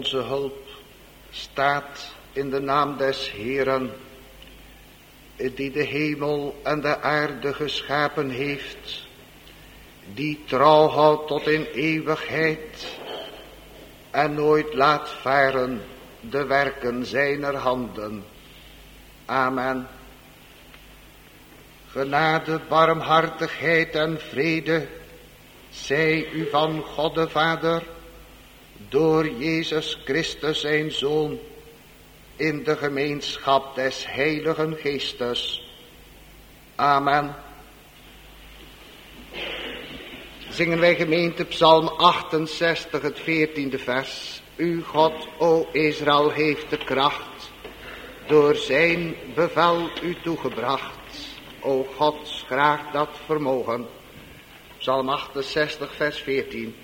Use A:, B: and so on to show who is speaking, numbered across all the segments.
A: Onze hulp staat in de naam des Heeren, die de hemel en de aarde geschapen heeft, die trouw houdt tot in eeuwigheid en nooit laat varen de werken zijner handen. Amen. Genade, barmhartigheid en vrede zij u van God de Vader, door Jezus Christus zijn Zoon, in de gemeenschap des Heiligen Geestes. Amen. Zingen wij gemeente Psalm 68, het 14e vers. Uw God, o Israël, heeft de kracht door zijn bevel u toegebracht. O God, graag dat vermogen. Psalm 68, vers 14.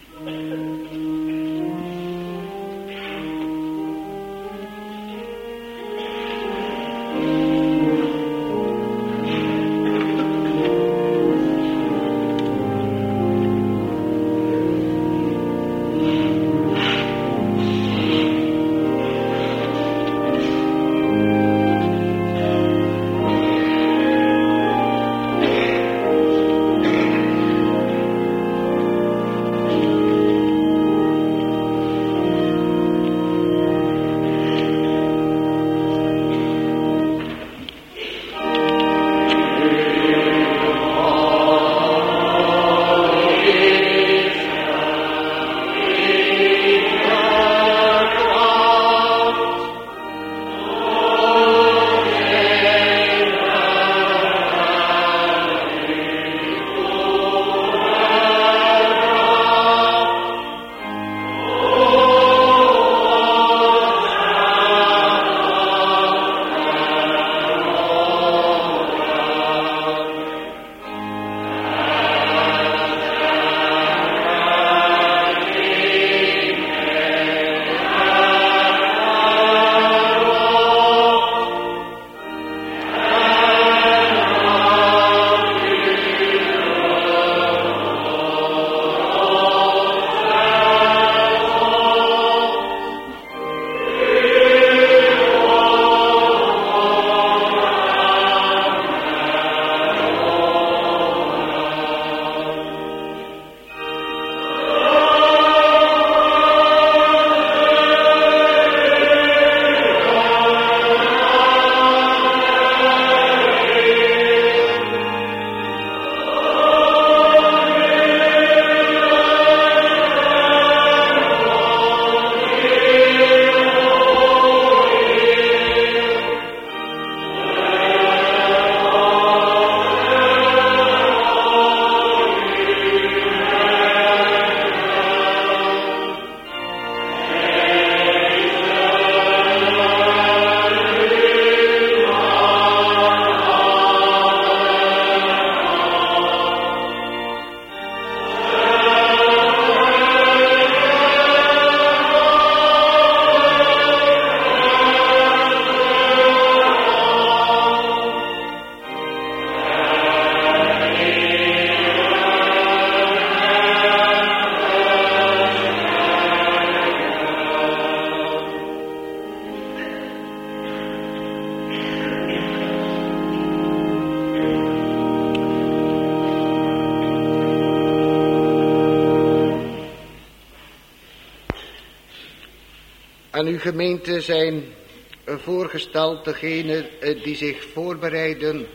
A: Aan uw gemeente zijn voorgesteld degenen die zich voorbereiden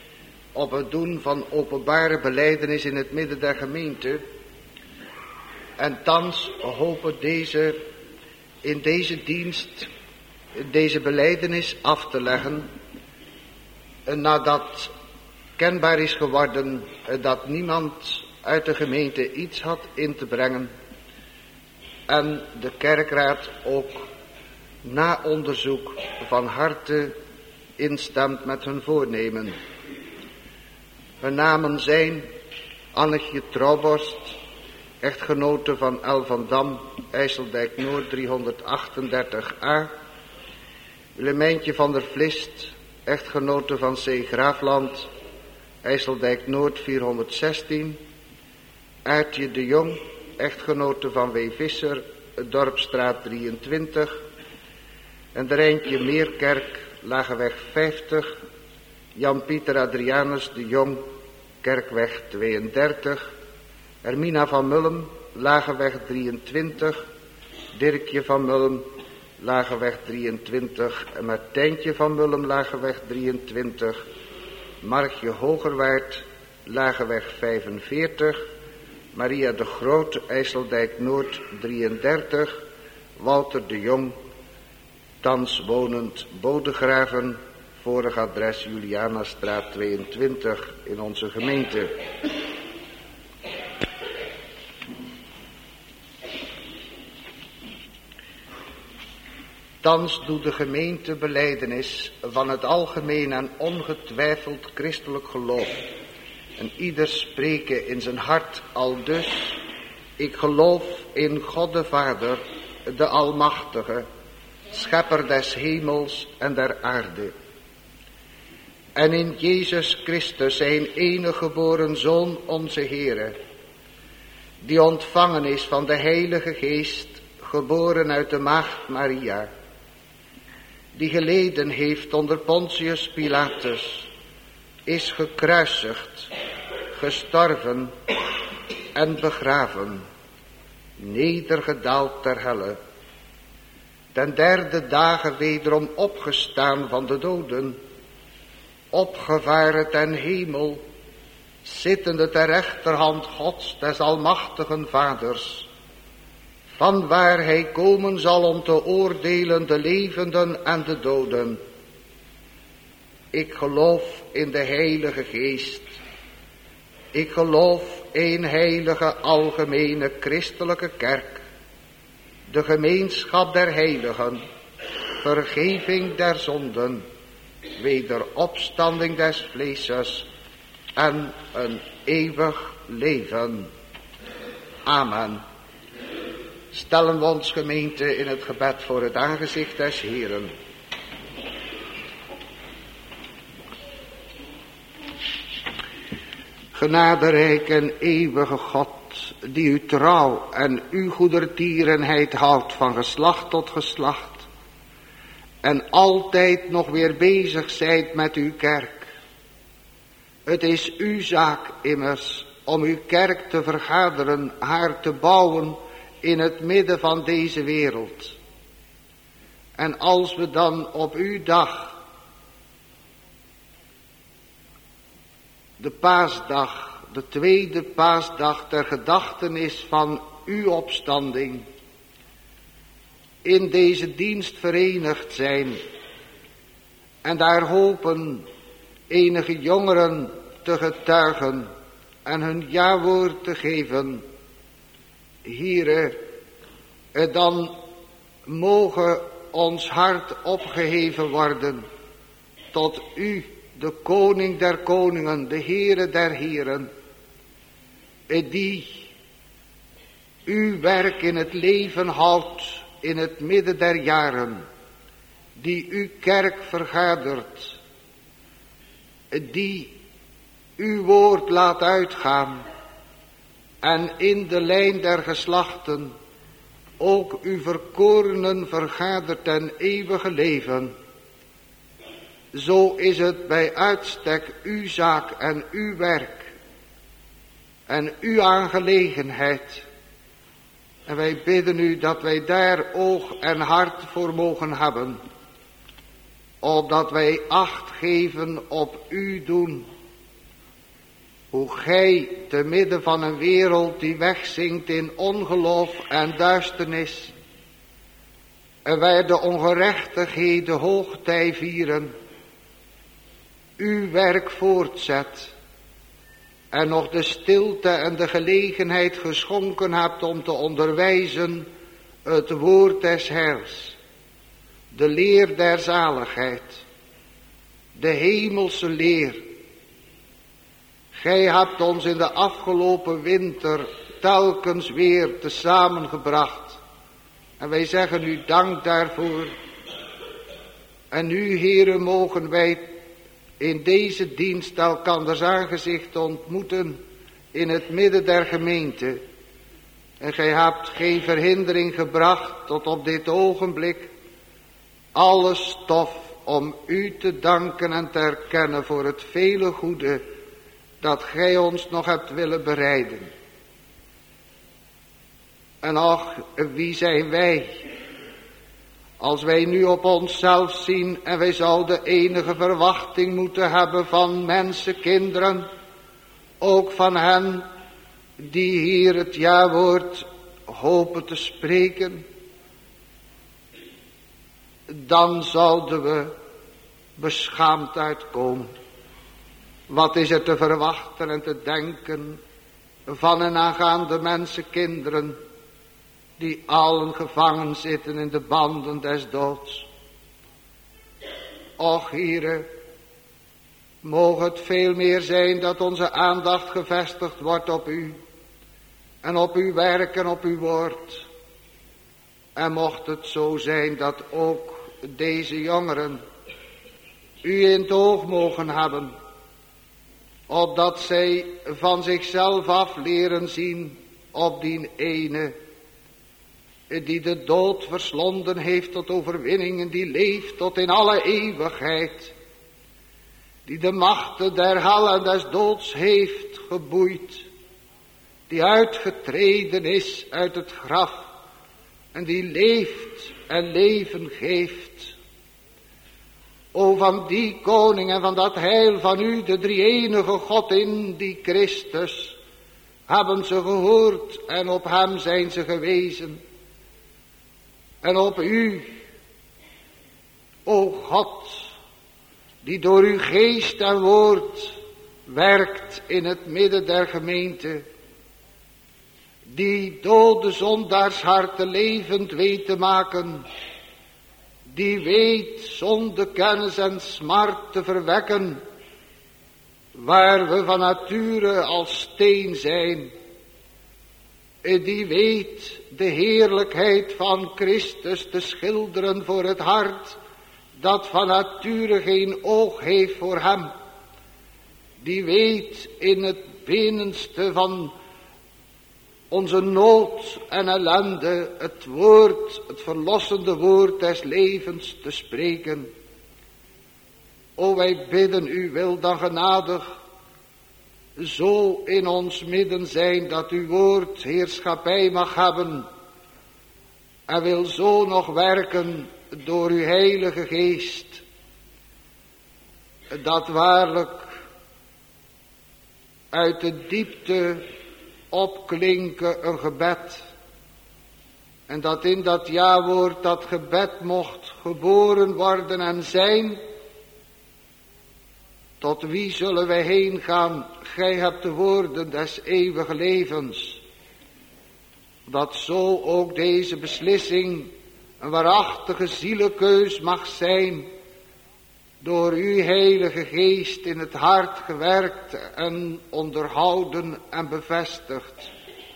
A: op het doen van openbare belijdenis in het midden der gemeente. En thans hopen deze in deze dienst deze belijdenis af te leggen, nadat kenbaar is geworden dat niemand uit de gemeente iets had in te brengen en de kerkraad ook na onderzoek van harte instemt met hun voornemen. Hun namen zijn Annetje Trouwborst, echtgenote van L. van Dam, IJsseldijk Noord 338a. Willemijntje van der Vlist, echtgenote van C. Graafland, IJsseldijk Noord 416. Aartje de Jong, echtgenote van W. Visser, Dorpstraat 23. En Rijntje Meerkerk, Lageweg 50. Jan-Pieter Adrianus de Jong, Kerkweg 32. Hermina van Mullum, Lageweg 23. Dirkje van Mullum, Lageweg 23. En Martijntje van Mullum, Lageweg 23. Margje Hogerwaard, Lageweg 45. Maria de Groot, IJsseldijk Noord 33. Walter de Jong, thans wonend Bodegraven, vorig adres Julianastraat 22 in onze gemeente. Thans doet de gemeente belijdenis van het algemeen en ongetwijfeld christelijk geloof. En ieder spreken in zijn hart aldus: ik geloof in God de Vader, de Almachtige, schepper des hemels en der aarde. En in Jezus Christus, zijn enige geboren Zoon, onze Heere, die ontvangen is van de Heilige Geest, geboren uit de maagd Maria, die geleden heeft onder Pontius Pilatus, is gekruisigd, gestorven en begraven, nedergedaald ter helle, ten derde dagen wederom opgestaan van de doden, opgevaren ten hemel, zittende ter rechterhand Gods des almachtigen Vaders, vanwaar hij komen zal om te oordelen de levenden en de doden. Ik geloof in de Heilige Geest. Ik geloof in heilige algemene christelijke kerk, de gemeenschap der heiligen, vergeving der zonden, wederopstanding des vleeses en een eeuwig leven. Amen. Stellen we ons gemeente in het gebed voor het aangezicht des Heeren. Genaderijk en eeuwige God, die u trouw en uw goedertierenheid houdt van geslacht tot geslacht, en altijd nog weer bezig zijt met uw kerk. Het is uw zaak immers om uw kerk te vergaderen, haar te bouwen in het midden van deze wereld. En als we dan op uw dag, de paasdag, de tweede paasdag ter gedachtenis van uw opstanding, in deze dienst verenigd zijn en daar hopen enige jongeren te getuigen en hun jawoord te geven, Heere, dan mogen ons hart opgeheven worden tot u, de koning der koningen, de Heere der heren, die uw werk in het leven houdt in het midden der jaren, die uw kerk vergadert, die uw woord laat uitgaan en in de lijn der geslachten ook uw verkorenen vergadert ten eeuwige leven. Zo is het bij uitstek uw zaak en uw werk en uw aangelegenheid. En wij bidden u dat wij daar oog en hart voor mogen hebben, opdat wij acht geven op u doen. Hoe gij te midden van een wereld die wegzinkt in ongeloof en duisternis, en wij de ongerechtigheden hoogtij vieren, uw werk voortzet en nog de stilte en de gelegenheid geschonken hebt om te onderwijzen het woord des Heers, de leer der zaligheid, de hemelse leer. Gij hebt ons in de afgelopen winter telkens weer tezamen gebracht. En wij zeggen u dank daarvoor. En nu, Heere, mogen wij in deze dienst elkanders aangezicht ontmoeten in het midden der gemeente. En gij hebt geen verhindering gebracht tot op dit ogenblik alle stof om u te danken en te erkennen voor het vele goede dat gij ons nog hebt willen bereiden. En ach, wie zijn wij, als wij nu op onszelf zien en wij zouden enige verwachting moeten hebben van mensenkinderen, ook van hen die hier het jawoord hopen te spreken, dan zouden we beschaamd uitkomen. Wat is er te verwachten en te denken van en aangaande mensenkinderen die allen gevangen zitten in de banden des doods? Och, Heere, moge het veel meer zijn dat onze aandacht gevestigd wordt op u en op uw werk en op uw woord. En mocht het zo zijn dat ook deze jongeren u in het oog mogen hebben, opdat zij van zichzelf af leren zien op die ene die de dood verslonden heeft tot overwinning en die leeft tot in alle eeuwigheid, die de machten der hel en des doods heeft geboeid, die uitgetreden is uit het graf en die leeft en leven geeft. O, van die koning en van dat heil van u, de drie-enige God in die Christus, hebben ze gehoord en op hem zijn ze gewezen. En op u, o God, die door uw geest en woord werkt in het midden der gemeente, die dode zondaarsharten levend weet te maken, die weet zonde, kennis en smart te verwekken, waar we van nature als steen zijn, die weet de heerlijkheid van Christus te schilderen voor het hart, dat van nature geen oog heeft voor hem, die weet in het binnenste van onze nood en ellende het woord, het verlossende woord des levens te spreken. O, wij bidden u, wil dan genadig zo in ons midden zijn dat uw woord heerschappij mag hebben en wil zo nog werken door uw heilige geest, dat waarlijk uit de diepte opklinken een gebed, en dat in dat jawoord dat gebed mocht geboren worden en zijn. Tot wie zullen wij heen gaan? Gij hebt de woorden des eeuwige levens. Dat zo ook deze beslissing een waarachtige zielekeus mag zijn, door uw heilige geest in het hart gewerkt en onderhouden en bevestigd.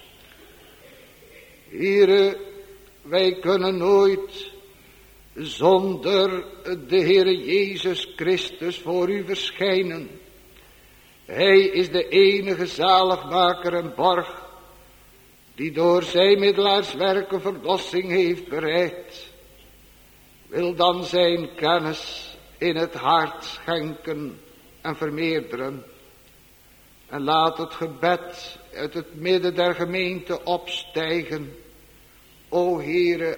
A: Heere, wij kunnen nooit zonder de Heere Jezus Christus voor u verschijnen. Hij is de enige zaligmaker en borg, die door zijn middelaarswerken verlossing heeft bereid. Wil dan zijn kennis in het hart schenken en vermeerderen. En laat het gebed uit het midden der gemeente opstijgen. O Heere,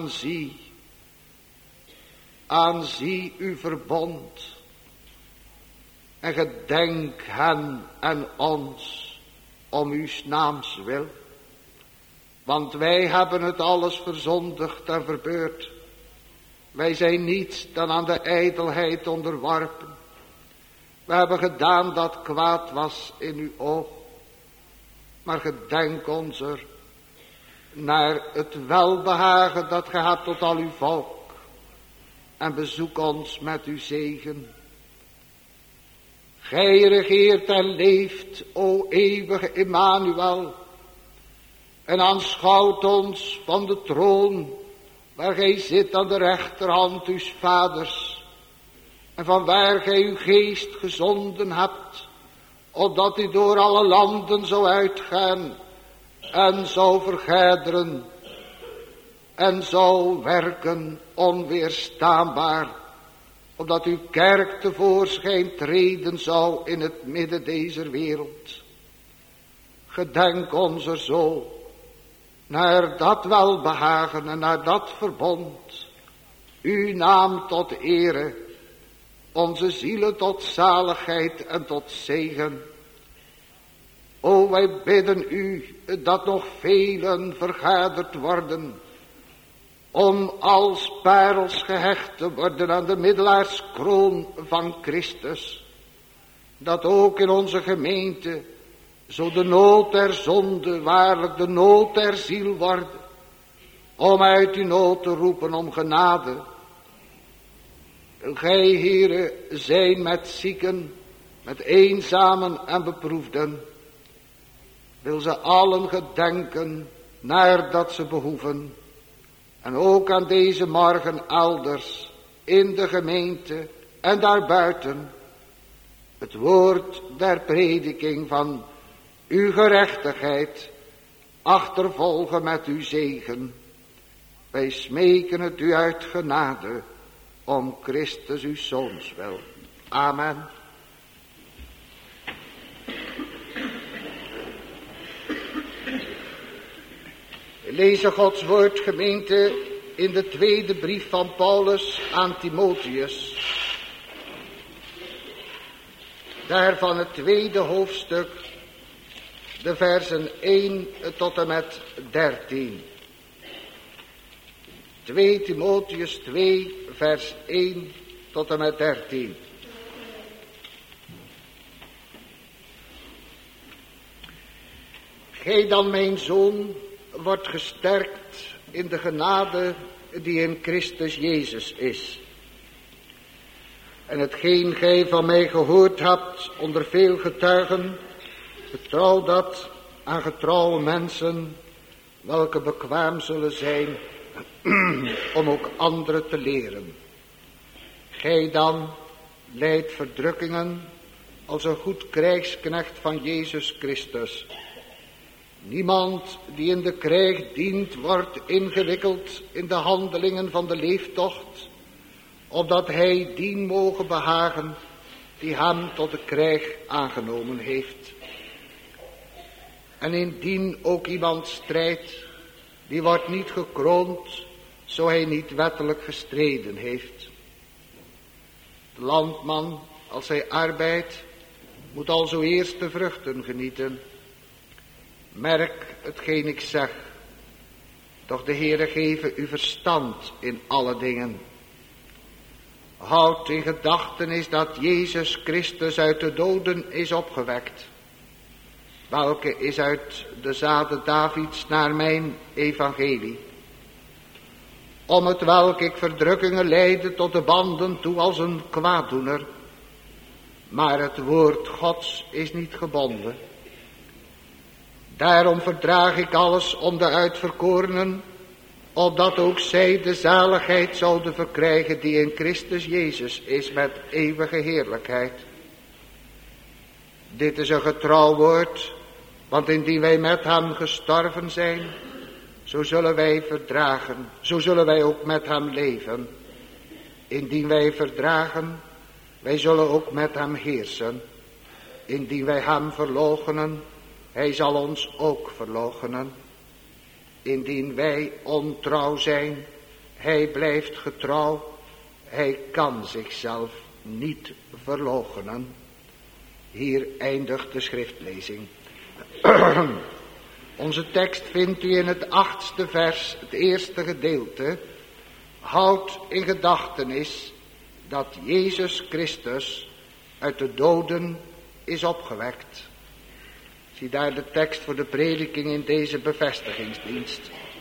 A: aanzie uw verbond. En gedenk hen en ons om uw naams wil. Want wij hebben het alles verzondigd en verbeurd. Wij zijn niets dan aan de ijdelheid onderworpen. We hebben gedaan dat kwaad was in uw oog. Maar gedenk ons er naar het welbehagen dat ge hebt tot al uw volk. En bezoek ons met uw zegen. Gij regeert en leeft, o eeuwige Emmanuel. En aanschouwt ons van de troon, waar gij zit aan de rechterhand uws vaders. En van waar gij uw geest gezonden hebt, opdat hij door alle landen zou uitgaan en zou vergaderen en zou werken onweerstaanbaar, opdat uw kerk tevoorschijn treden zou in het midden deze wereld. Gedenk ons er zo naar dat welbehagen en naar dat verbond, uw naam tot ere, onze zielen tot zaligheid en tot zegen. O, wij bidden u dat nog velen vergaderd worden, om als parels gehecht te worden aan de middelaarskroon van Christus, dat ook in onze gemeente zo de nood der zonde waarlijk de nood der ziel wordt, om uit uw nood te roepen om genade. Wil gij, Heere, zijn met zieken, met eenzamen en beproefden. Wil ze allen gedenken naar dat ze behoeven. En ook aan deze morgen elders in de gemeente en daarbuiten het woord der prediking van uw gerechtigheid achtervolgen met uw zegen. Wij smeken het u uit genade om Christus uw Zoons wil. Amen. We lezen Gods woord, gemeente, in de tweede brief van Paulus aan Timotheus. Daarvan het tweede hoofdstuk, de versen 1 tot en met 13. 2 Timotheus 2, vers 1 tot en met 13. Gij dan, mijn zoon, wordt gesterkt in de genade die in Christus Jezus is. En hetgeen gij van mij gehoord hebt onder veel getuigen, vertrouw dat aan getrouwe mensen, welke bekwaam zullen zijn om ook anderen te leren. Gij dan lijdt verdrukkingen als een goed krijgsknecht van Jezus Christus. Niemand die in de krijg dient wordt ingewikkeld in de handelingen van de leeftocht, opdat hij dien mogen behagen die hem tot de krijg aangenomen heeft. En indien ook iemand strijdt, die wordt niet gekroond, zo hij niet wettelijk gestreden heeft. De landman, als hij arbeidt, moet alzo eerst de vruchten genieten. Merk hetgeen ik zeg, doch de Heere geven u verstand in alle dingen. Houd in gedachtenis dat Jezus Christus uit de doden is opgewekt, welke is uit de zaden Davids naar mijn evangelie, om het welk ik verdrukkingen leidde tot de banden toe als een kwaaddoener, maar het woord Gods is niet gebonden. Daarom verdraag ik alles om de uitverkorenen, opdat ook zij de zaligheid zouden verkrijgen die in Christus Jezus is met eeuwige heerlijkheid. Dit is een getrouw woord, want indien wij met hem gestorven zijn, zo zullen wij verdragen, zo zullen wij ook met hem leven. Indien wij verdragen, wij zullen ook met hem heersen. Indien wij hem verloochenen, hij zal ons ook verloochenen. Indien wij ontrouw zijn, hij blijft getrouw. Hij kan zichzelf niet verloochenen. Hier eindigt de schriftlezing. Onze tekst vindt u in het 8e vers, het eerste gedeelte. Houd in gedachtenis dat Jezus Christus uit de doden is opgewekt. Zie daar de tekst voor de prediking in deze bevestigingsdienst.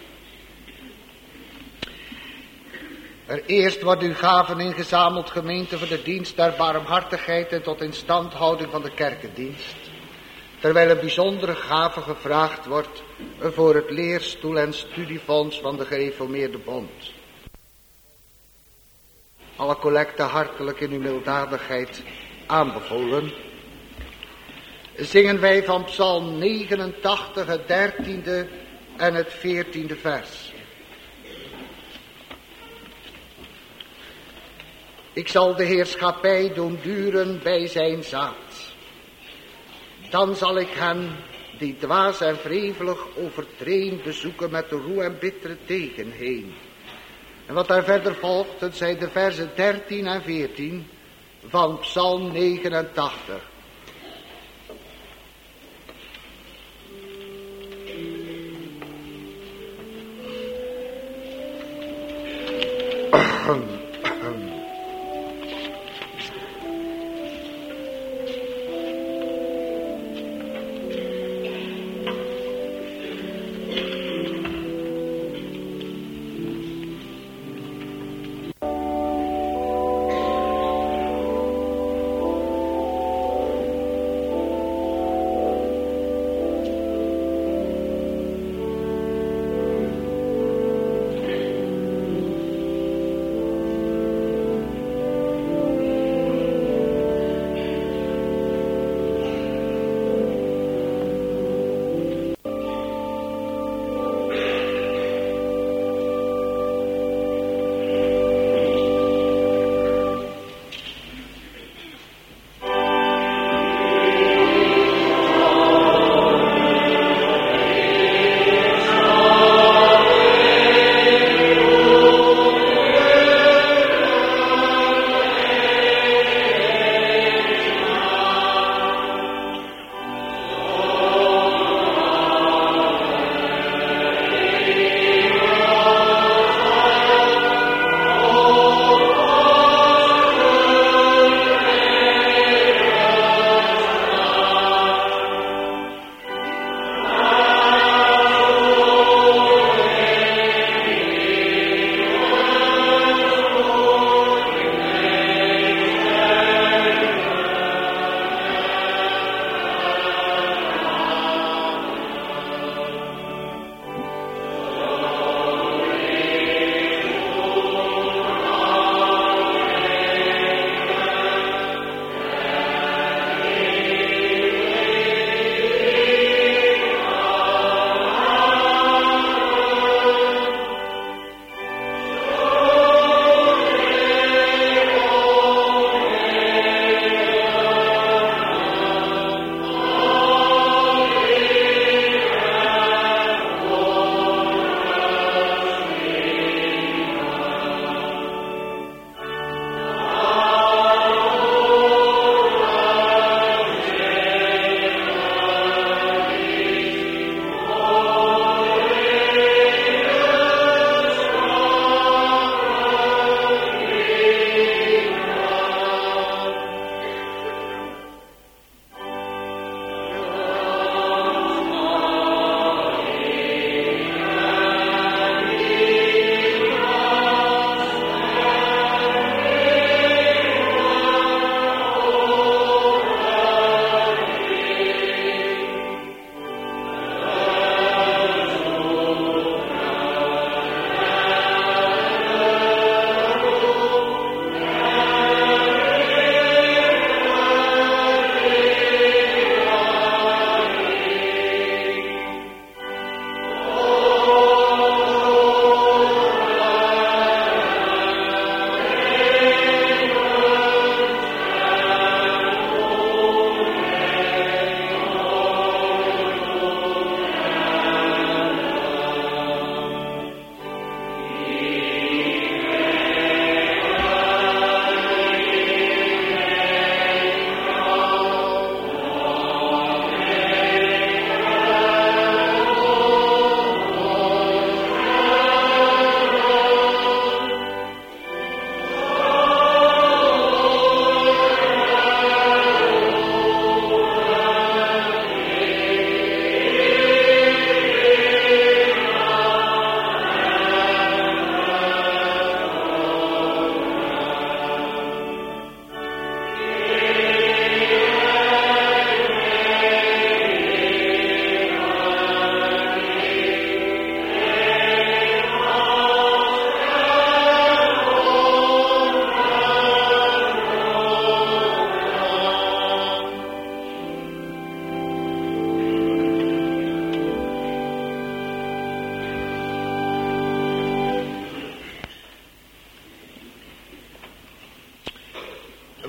A: Eerst wordt uw gaven ingezameld, gemeente, voor de dienst der barmhartigheid en tot instandhouding van de kerkendienst. Terwijl een bijzondere gave gevraagd wordt voor het leerstoel en studiefonds van de gereformeerde bond. Alle collecten hartelijk in uw milddadigheid aanbevolen. zingen wij van Psalm 89, het 13e en het 14e vers. Ik zal de heerschappij doen duren bij zijn zaad. Dan zal ik hen die dwaas en wrevelig overtreden bezoeken met de roe en bittere tegen heen. En wat daar verder volgt, dat zijn de versen 13 en 14 van Psalm 89.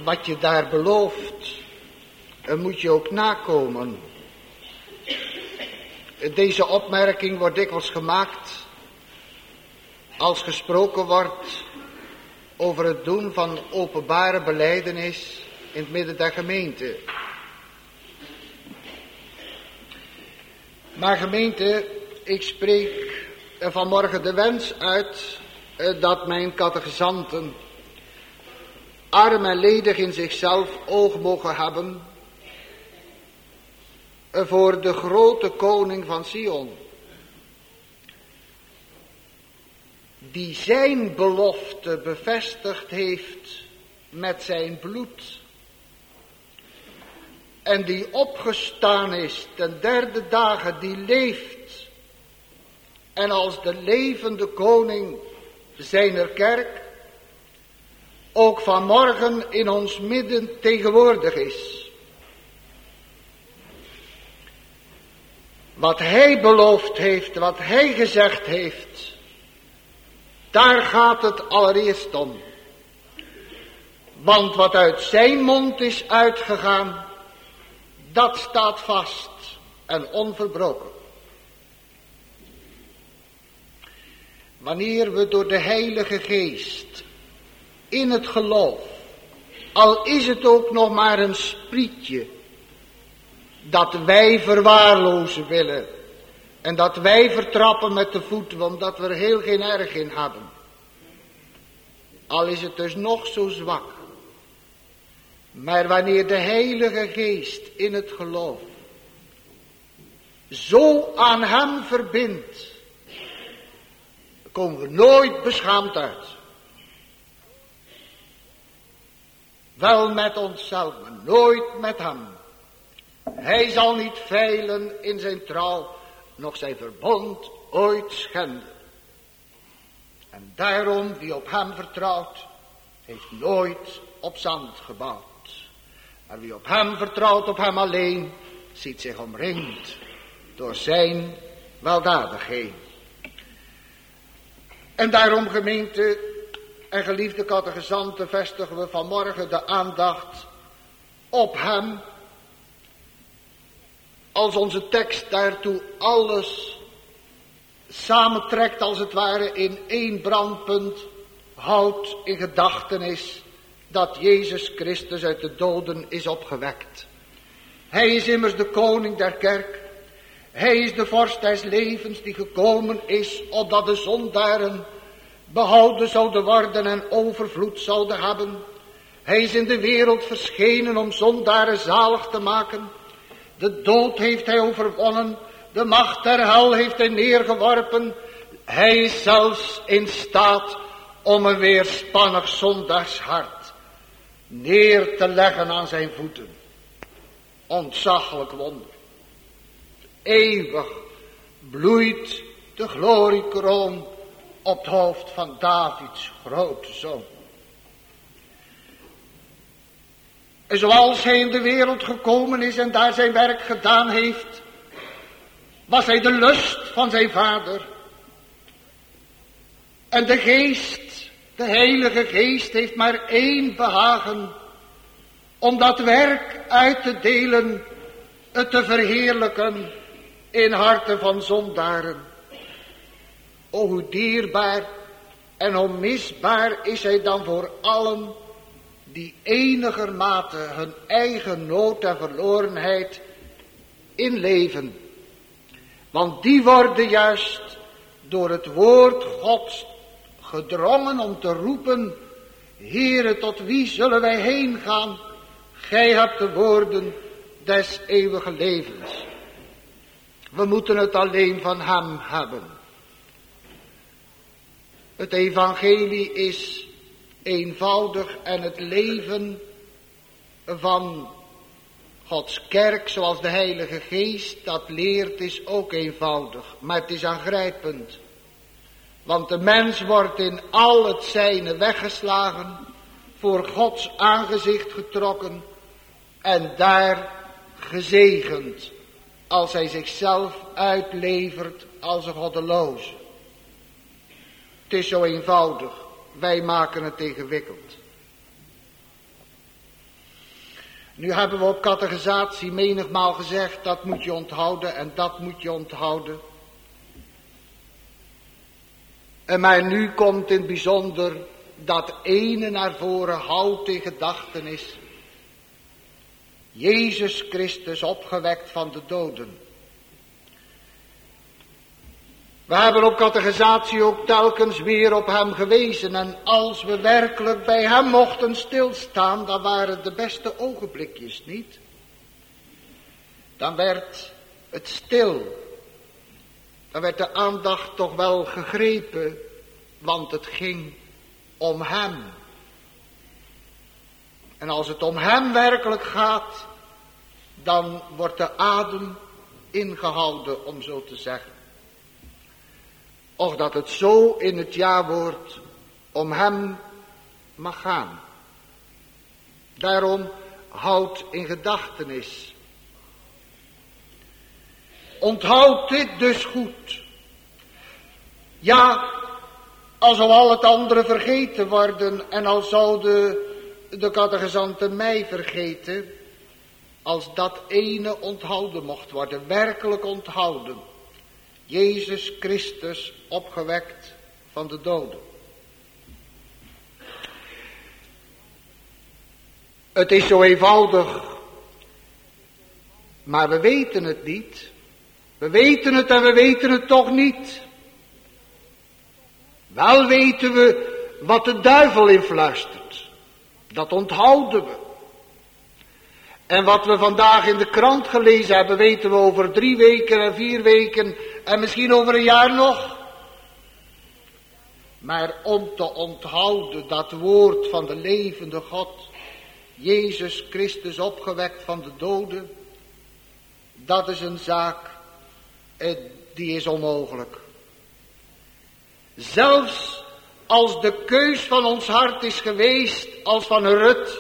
A: wat je daar belooft, moet je ook nakomen. Deze opmerking wordt dikwijls gemaakt als gesproken wordt over het doen van openbare belijdenis in het midden der gemeente. Maar gemeente, ik spreek vanmorgen de wens uit dat mijn catechizanten arm en ledig in zichzelf oog mogen hebben voor de grote koning van Sion, die zijn belofte bevestigd heeft met zijn bloed en die opgestaan is ten derde dagen, die leeft en als de levende koning zijner kerk ook vanmorgen in ons midden tegenwoordig is. Wat hij beloofd heeft, wat hij gezegd heeft, daar gaat het allereerst om. Want wat uit zijn mond is uitgegaan, dat staat vast en onverbroken. Wanneer we door de Heilige Geest in het geloof, al is het ook nog maar een sprietje, dat wij verwaarlozen willen en dat wij vertrappen met de voeten, omdat we er heel geen erg in hebben. Al is het dus nog zo zwak. Maar wanneer de Heilige Geest in het geloof zo aan hem verbindt, komen we nooit beschaamd uit. Wel met onszelf, maar nooit met hem. Hij zal niet feilen in zijn trouw, noch zijn verbond ooit schenden. En daarom, wie op hem vertrouwt, heeft nooit op zand gebouwd. En wie op hem vertrouwt, op hem alleen, ziet zich omringd door zijn weldadigheid. En daarom, gemeente en geliefde catechizanten, vestigen we vanmorgen de aandacht op hem, als onze tekst daartoe alles samentrekt, als het ware in één brandpunt, houdt in gedachtenis dat Jezus Christus uit de doden is opgewekt. Hij is immers de koning der kerk. Hij is de vorst des levens die gekomen is, opdat de zondaren behouden zouden worden en overvloed zouden hebben. Hij is in de wereld verschenen om zondaren zalig te maken. De dood heeft hij overwonnen, de macht der hel heeft hij neergeworpen. Hij is zelfs in staat om een weerspannig zondaarshart neer te leggen aan zijn voeten. Ontzaglijk wonder. Eeuwig bloeit de gloriekroon op het hoofd van Davids grote zoon. En zoals hij in de wereld gekomen is en daar zijn werk gedaan heeft, was hij de lust van zijn vader. En de geest, de Heilige Geest, heeft maar één behagen, om dat werk uit te delen, het te verheerlijken in harten van zondaren. O, hoe dierbaar en onmisbaar is hij dan voor allen die enigermate hun eigen nood en verlorenheid inleven. Want die worden juist door het woord Gods gedrongen om te roepen: Heere, tot wie zullen wij heen gaan? Gij hebt de woorden des eeuwige levens. We moeten het alleen van hem hebben. Het evangelie is eenvoudig en het leven van Gods kerk, zoals de Heilige Geest dat leert, is ook eenvoudig. Maar het is aangrijpend. Want de mens wordt in al het zijne weggeslagen, voor Gods aangezicht getrokken en daar gezegend, als hij zichzelf uitlevert als een goddeloze. Het is zo eenvoudig, wij maken het ingewikkeld. Nu hebben we op catechisatie menigmaal gezegd, dat moet je onthouden en dat moet je onthouden. Maar nu komt in het bijzonder dat ene naar voren houdt in gedachtenis. Jezus Christus opgewekt van de doden. We hebben op catechisatie ook telkens weer op hem gewezen. En als we werkelijk bij hem mochten stilstaan, dan waren de beste ogenblikjes niet. Dan werd het stil. Dan werd de aandacht toch wel gegrepen, want het ging om hem. En als het om hem werkelijk gaat, dan wordt de adem ingehouden, om zo te zeggen. Och, dat het zo in het jaarwoord om hem mag gaan. Daarom houd in gedachtenis. Onthoud dit dus goed. Ja, als al het andere vergeten worden en al zouden de catechisanten mij vergeten, als dat ene onthouden mocht worden, werkelijk onthouden. Jezus Christus opgewekt van de doden. Het is zo eenvoudig, maar we weten het niet. We weten het en we weten het toch niet. Wel weten we wat de duivel influistert. Dat onthouden we. En wat we vandaag in de krant gelezen hebben, weten we over 3 weken en 4 weken en misschien over een jaar nog. Maar om te onthouden dat woord van de levende God, Jezus Christus opgewekt van de doden, dat is een zaak, die is onmogelijk. Zelfs als de keus van ons hart is geweest als van een Rut,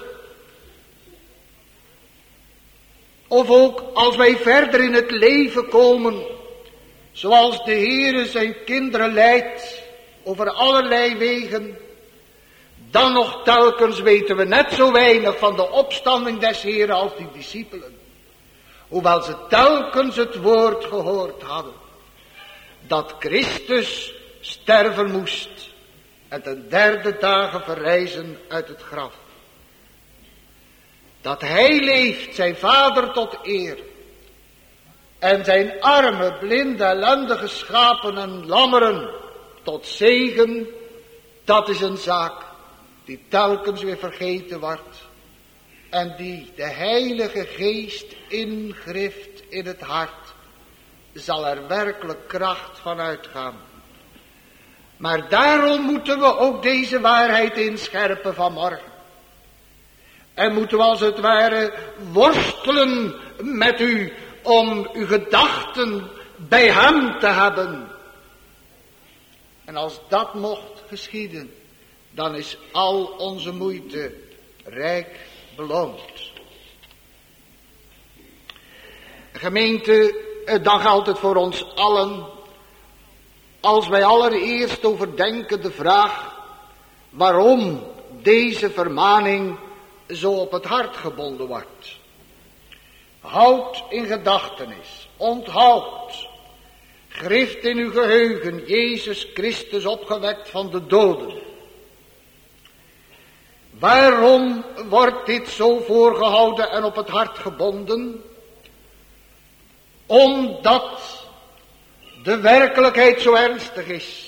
A: of ook als wij verder in het leven komen, zoals de Heere zijn kinderen leidt, over allerlei wegen, dan nog telkens weten we net zo weinig van de opstanding des Heeren als die discipelen. Hoewel ze telkens het woord gehoord hadden, dat Christus sterven moest en ten 3e dagen verrijzen uit het graf. Dat hij leeft, zijn Vader tot eer. En zijn arme, blinde, ellendige schapen en lammeren tot zegen. Dat is een zaak die telkens weer vergeten wordt. En die de Heilige Geest ingrift in het hart. Zal er werkelijk kracht van uitgaan. Maar daarom moeten we ook deze waarheid inscherpen vanmorgen. En moeten we als het ware worstelen met u om uw gedachten bij hem te hebben. En als dat mocht geschieden, dan is al onze moeite rijk beloond. Gemeente, dan geldt het voor ons allen, als wij allereerst overdenken de vraag waarom deze vermaning zo op het hart gebonden wordt. Houd in gedachtenis, onthoud, grift in uw geheugen, Jezus Christus opgewekt van de doden. Waarom wordt dit zo voorgehouden en op het hart gebonden? Omdat de werkelijkheid zo ernstig is.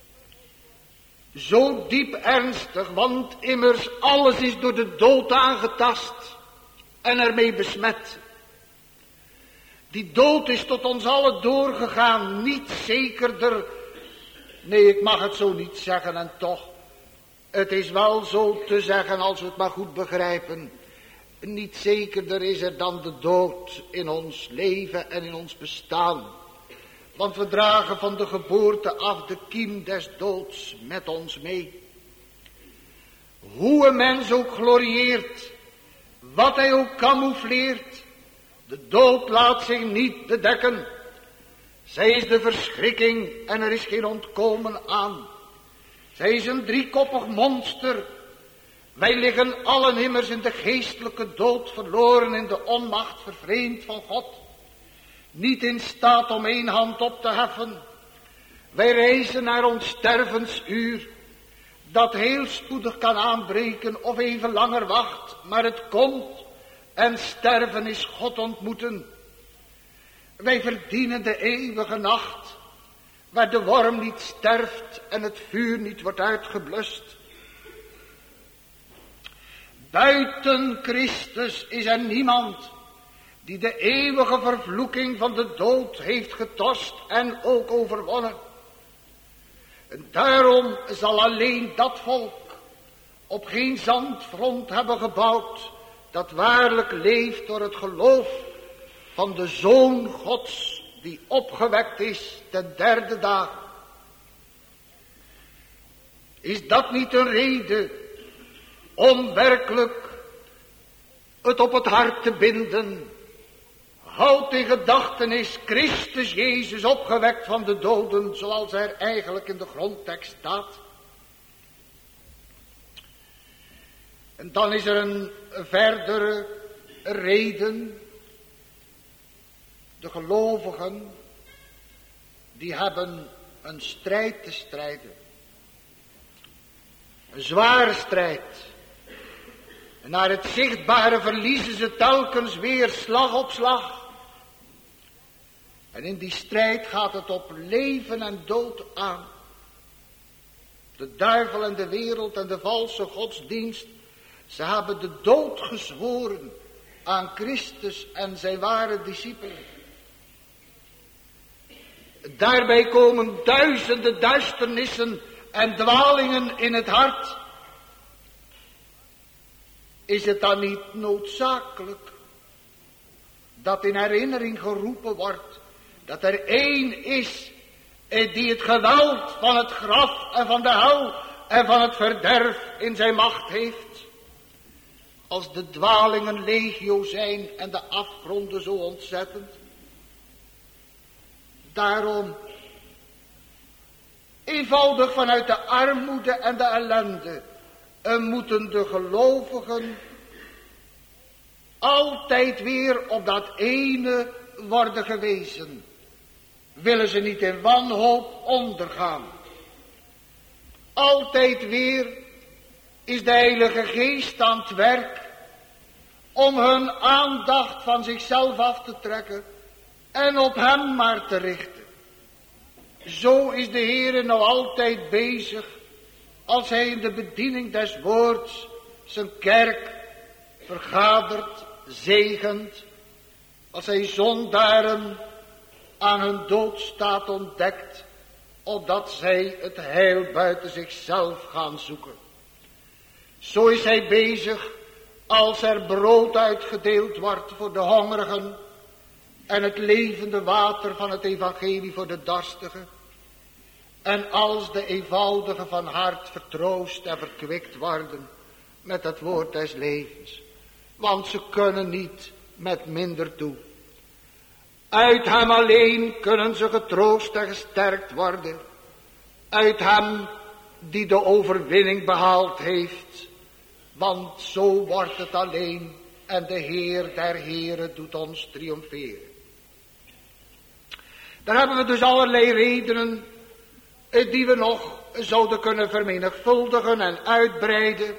A: Zo diep ernstig, want immers alles is door de dood aangetast en ermee besmet. Die dood is tot ons allen doorgegaan, niet zekerder. Nee, ik mag het zo niet zeggen en toch. Het is wel zo te zeggen als we het maar goed begrijpen. Niet zekerder is er dan de dood in ons leven en in ons bestaan. Want we dragen van de geboorte af de kiem des doods met ons mee. Hoe een mens ook glorieert, wat hij ook camoufleert, de dood laat zich niet bedekken. Zij is de verschrikking en er is geen ontkomen aan. Zij is een driekoppig monster, Wij liggen allen immers in de geestelijke dood verloren, in de onmacht vervreemd van God. Niet in staat om één hand op te heffen. Wij reizen naar ons stervensuur, dat heel spoedig kan aanbreken of even langer wacht, maar het komt en sterven is God ontmoeten. Wij verdienen de eeuwige nacht, waar de worm niet sterft en het vuur niet wordt uitgeblust. Buiten Christus is er niemand die de eeuwige vervloeking van de dood heeft getorst en ook overwonnen. En daarom zal alleen dat volk op geen zandgrond hebben gebouwd, dat waarlijk leeft door het geloof van de Zoon Gods, die opgewekt is ten derde dag. Is dat niet een reden om werkelijk het op het hart te binden? Houd in gedachtenis Christus Jezus opgewekt van de doden, zoals er eigenlijk in de grondtekst staat. En dan is er een verdere reden. De gelovigen, die hebben een strijd te strijden. Een zware strijd. En naar het zichtbare verliezen ze telkens weer slag op slag. En in die strijd gaat het op leven en dood aan. De duivel en de wereld en de valse godsdienst, ze hebben de dood gezworen aan Christus en zijn ware discipelen. Daarbij komen duizenden duisternissen en dwalingen in het hart. Is het dan niet noodzakelijk dat in herinnering geroepen wordt dat er één is die het geweld van het graf en van de hel en van het verderf in zijn macht heeft? Als de dwalingen legio zijn en de afgronden zo ontzettend. Daarom, eenvoudig vanuit de armoede en de ellende, moeten de gelovigen altijd weer op dat ene worden gewezen. Willen ze niet in wanhoop ondergaan. Altijd weer is de Heilige Geest aan het werk om hun aandacht van zichzelf af te trekken en op hem maar te richten. Zo is de Heere nou altijd bezig als hij in de bediening des woords zijn kerk vergadert, zegent, als hij zondaren aan hun doodstaat ontdekt, opdat zij het heil buiten zichzelf gaan zoeken. Zo is hij bezig als er brood uitgedeeld wordt voor de hongerigen en het levende water van het evangelie voor de dorstigen. En als de eenvoudigen van hart vertroost en verkwikt worden met het woord des levens. Want ze kunnen niet met minder toe. Uit hem alleen kunnen ze getroost en gesterkt worden. Uit hem die de overwinning behaald heeft. Want zo wordt het alleen en de Heer der Heren doet ons triomferen. Daar hebben we dus allerlei redenen die we nog zouden kunnen vermenigvuldigen en uitbreiden.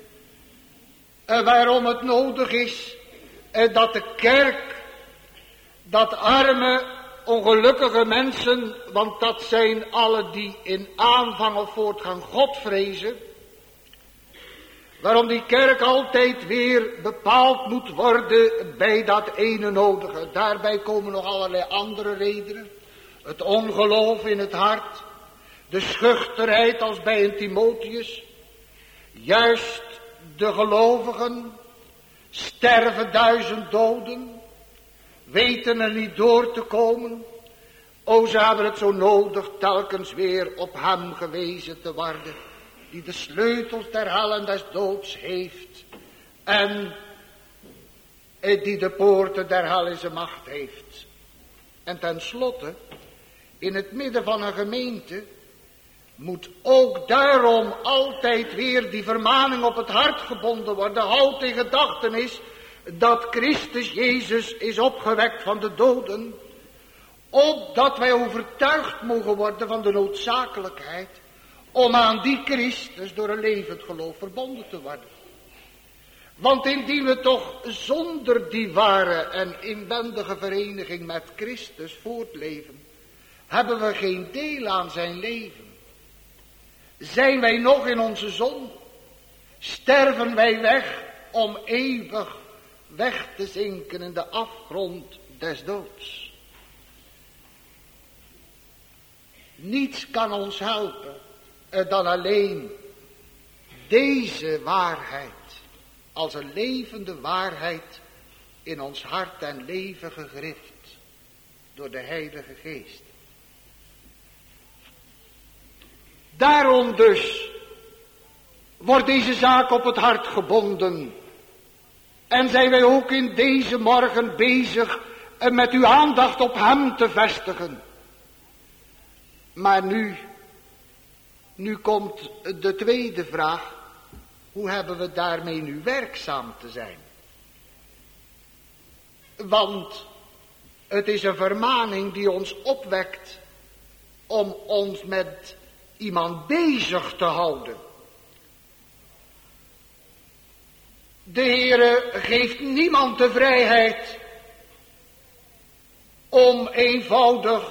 A: Waarom het nodig is dat de kerk, dat arme, ongelukkige mensen, want dat zijn alle die in aanvang of voortgang God vrezen. Waarom die kerk altijd weer bepaald moet worden bij dat ene nodige. Daarbij komen nog allerlei andere redenen. Het ongeloof in het hart. De schuchterheid als bij een Timotheus. Juist de gelovigen sterven 1000 doden. Weten er niet door te komen. O, ze hebben het zo nodig telkens weer op hem gewezen te worden. Die de sleutels der hel en des doods heeft. En die de poorten der hel in zijn macht heeft. En tenslotte, in het midden van een gemeente, moet ook daarom altijd weer die vermaning op het hart gebonden worden. Houd in gedachtenis dat Christus Jezus is opgewekt van de doden, opdat wij overtuigd mogen worden van de noodzakelijkheid om aan die Christus door een levend geloof verbonden te worden. Want indien we toch zonder die ware en inwendige vereniging met Christus voortleven, hebben we geen deel aan zijn leven. Zijn wij nog in onze zonde? Sterven wij weg om eeuwig weg te zinken in de afgrond des doods? Niets kan ons helpen dan alleen deze waarheid als een levende waarheid in ons hart en leven gegrift door de Heilige Geest. Daarom dus wordt deze zaak op het hart gebonden en zijn wij ook in deze morgen bezig met uw aandacht op hem te vestigen. Maar nu komt de tweede vraag. Hoe hebben we daarmee nu werkzaam te zijn? Want het is een vermaning die ons opwekt om ons met iemand bezig te houden. De Heere geeft niemand de vrijheid om eenvoudig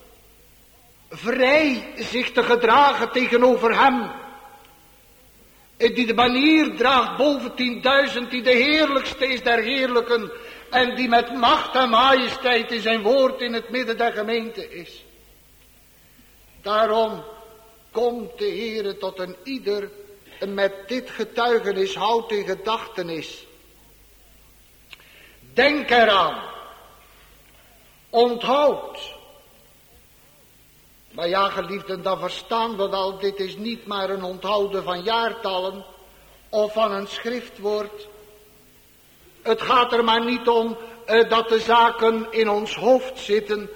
A: vrij zich te gedragen tegenover hem, die de banier draagt boven 10.000, die de heerlijkste is der heerlijken en die met macht en majesteit in zijn woord in het midden der gemeente is. Daarom komt de Heere tot een ieder met dit getuigenis, houdt in gedachtenis. Denk eraan, onthoud. Maar ja, geliefden, dan verstaan we wel, dit is niet maar een onthouden van jaartallen of van een schriftwoord. Het gaat er maar niet om dat de zaken in ons hoofd zitten,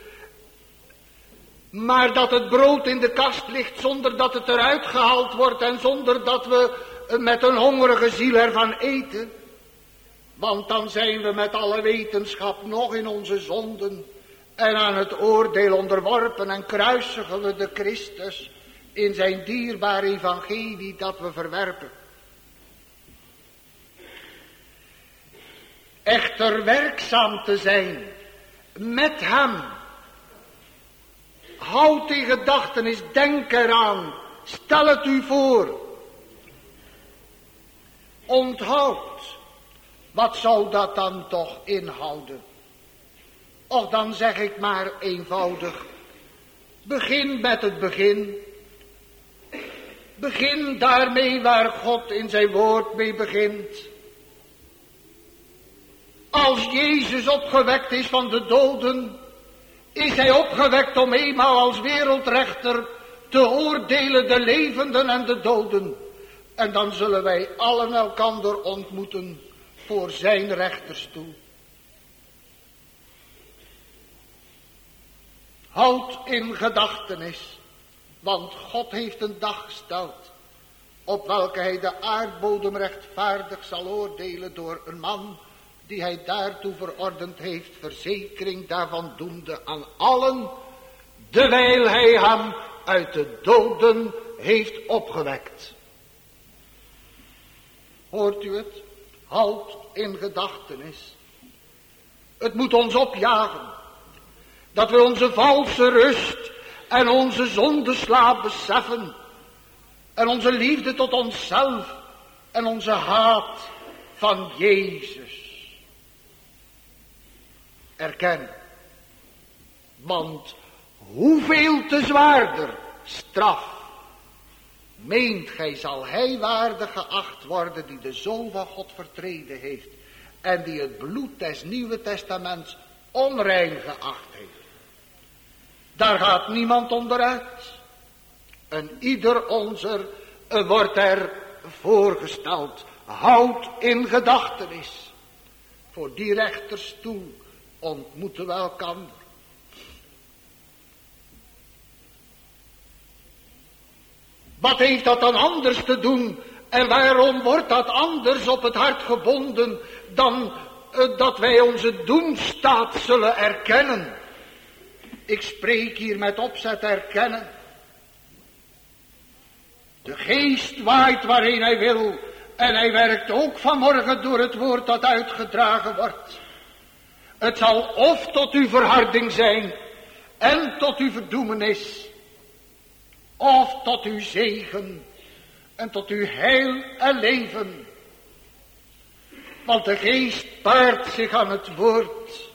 A: maar dat het brood in de kast ligt zonder dat het eruit gehaald wordt en zonder dat we met een hongerige ziel ervan eten. Want dan zijn we met alle wetenschap nog in onze zonden en aan het oordeel onderworpen en kruisigen we de Christus in zijn dierbaar evangelie dat we verwerpen. Echter werkzaam te zijn met hem. Houd in gedachtenis, denk eraan, stel het u voor. Onthoud, wat zou dat dan toch inhouden? Of dan zeg ik maar eenvoudig, begin met het begin. Begin daarmee waar God in zijn woord mee begint. Als Jezus opgewekt is van de doden, is hij opgewekt om eenmaal als wereldrechter te oordelen de levenden en de doden. En dan zullen wij allen elkander ontmoeten voor zijn rechterstoel. Houd in gedachtenis, want God heeft een dag gesteld, op welke hij de aardbodem rechtvaardig zal oordelen door een man die hij daartoe verordend heeft, verzekering daarvan doende aan allen, dewijl hij hem uit de doden heeft opgewekt. Hoort u het? Houd in gedachtenis. Het moet ons opjagen dat we onze valse rust en onze zondeslaap beseffen en onze liefde tot onszelf en onze haat van Jezus erkennen. Want hoeveel te zwaarder straf meent gij zal hij waardig geacht worden die de Zoon van God vertreden heeft en die het bloed des Nieuwe Testaments onrein geacht heeft. Daar gaat niemand onderuit. En ieder onzer wordt er voorgesteld. Houd in gedachtenis. Voor die rechterstoel ontmoeten we elkander. Wat heeft dat dan anders te doen? En waarom wordt dat anders op het hart gebonden dan dat wij onze doemstaat zullen erkennen? Ik spreek hier met opzet erkennen. De geest waait waarheen hij wil. En hij werkt ook vanmorgen door het woord dat uitgedragen wordt. Het zal of tot uw verharding zijn en tot uw verdoemenis. Of tot uw zegen en tot uw heil en leven. Want de geest paart zich aan het woord.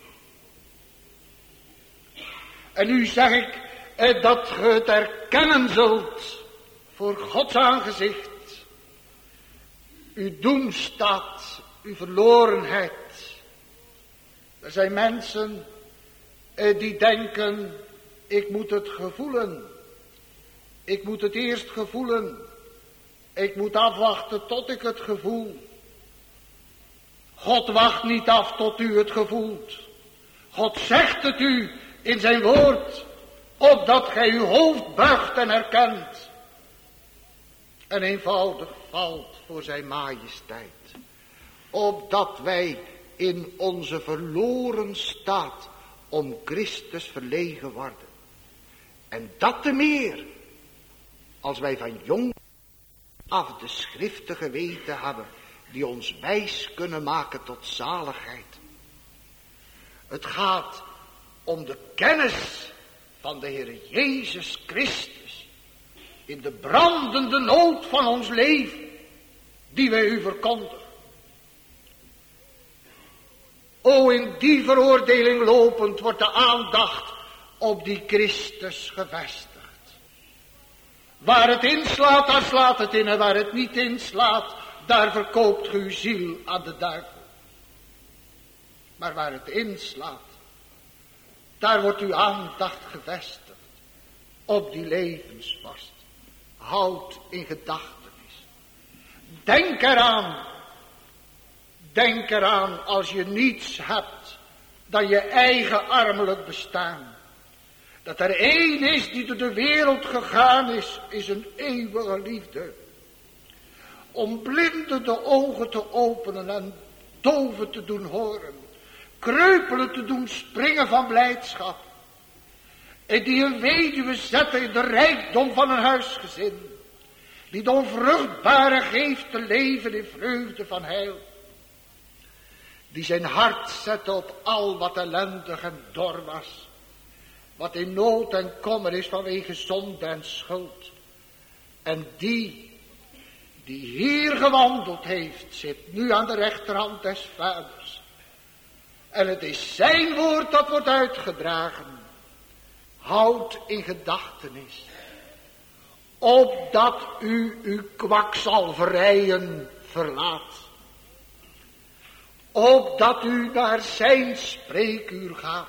A: En nu zeg ik dat ge het erkennen zult voor Gods aangezicht. Uw doemstaat, uw verlorenheid. Er zijn mensen die denken, ik moet het gevoelen. Ik moet het eerst gevoelen. Ik moet afwachten tot ik het gevoel. God wacht niet af tot u het gevoelt. God zegt het u in zijn woord, opdat gij uw hoofd buigt en erkent. En eenvoudig valt voor zijn majesteit. Opdat wij in onze verloren staat om Christus verlegen worden. En dat te meer, als wij van jong af de schriften geweten hebben, die ons wijs kunnen maken tot zaligheid. Het gaat om de kennis van de Heer Jezus Christus, in de brandende nood van ons leven, die wij u verkondigen. O, in die veroordeling lopend wordt de aandacht op die Christus gevestigd. Waar het inslaat, daar slaat het in, en waar het niet inslaat, daar verkoopt ge uw ziel aan de duivel. Maar waar het inslaat, daar wordt uw aandacht gevestigd op die levensvast. Houd in gedachtenis. Denk eraan als je niets hebt dan je eigen armelijk bestaan. Dat er één is die door de wereld gegaan is een eeuwige liefde. Om blinden de ogen te openen en doven te doen horen. Kreupelen te doen springen van blijdschap. En die een weduwe zetten in de rijkdom van een huisgezin. Die de onvruchtbare geeft te leven in vreugde van heil. Die zijn hart zette op al wat ellendig en dor was. Wat in nood en kommer is vanwege zonde en schuld. En die hier gewandeld heeft, zit nu aan de rechterhand des Vaders. En het is zijn woord dat wordt uitgedragen. Houd in gedachtenis. Opdat u uw kwakzalverijen verlaat. Opdat u naar zijn spreekuur gaat.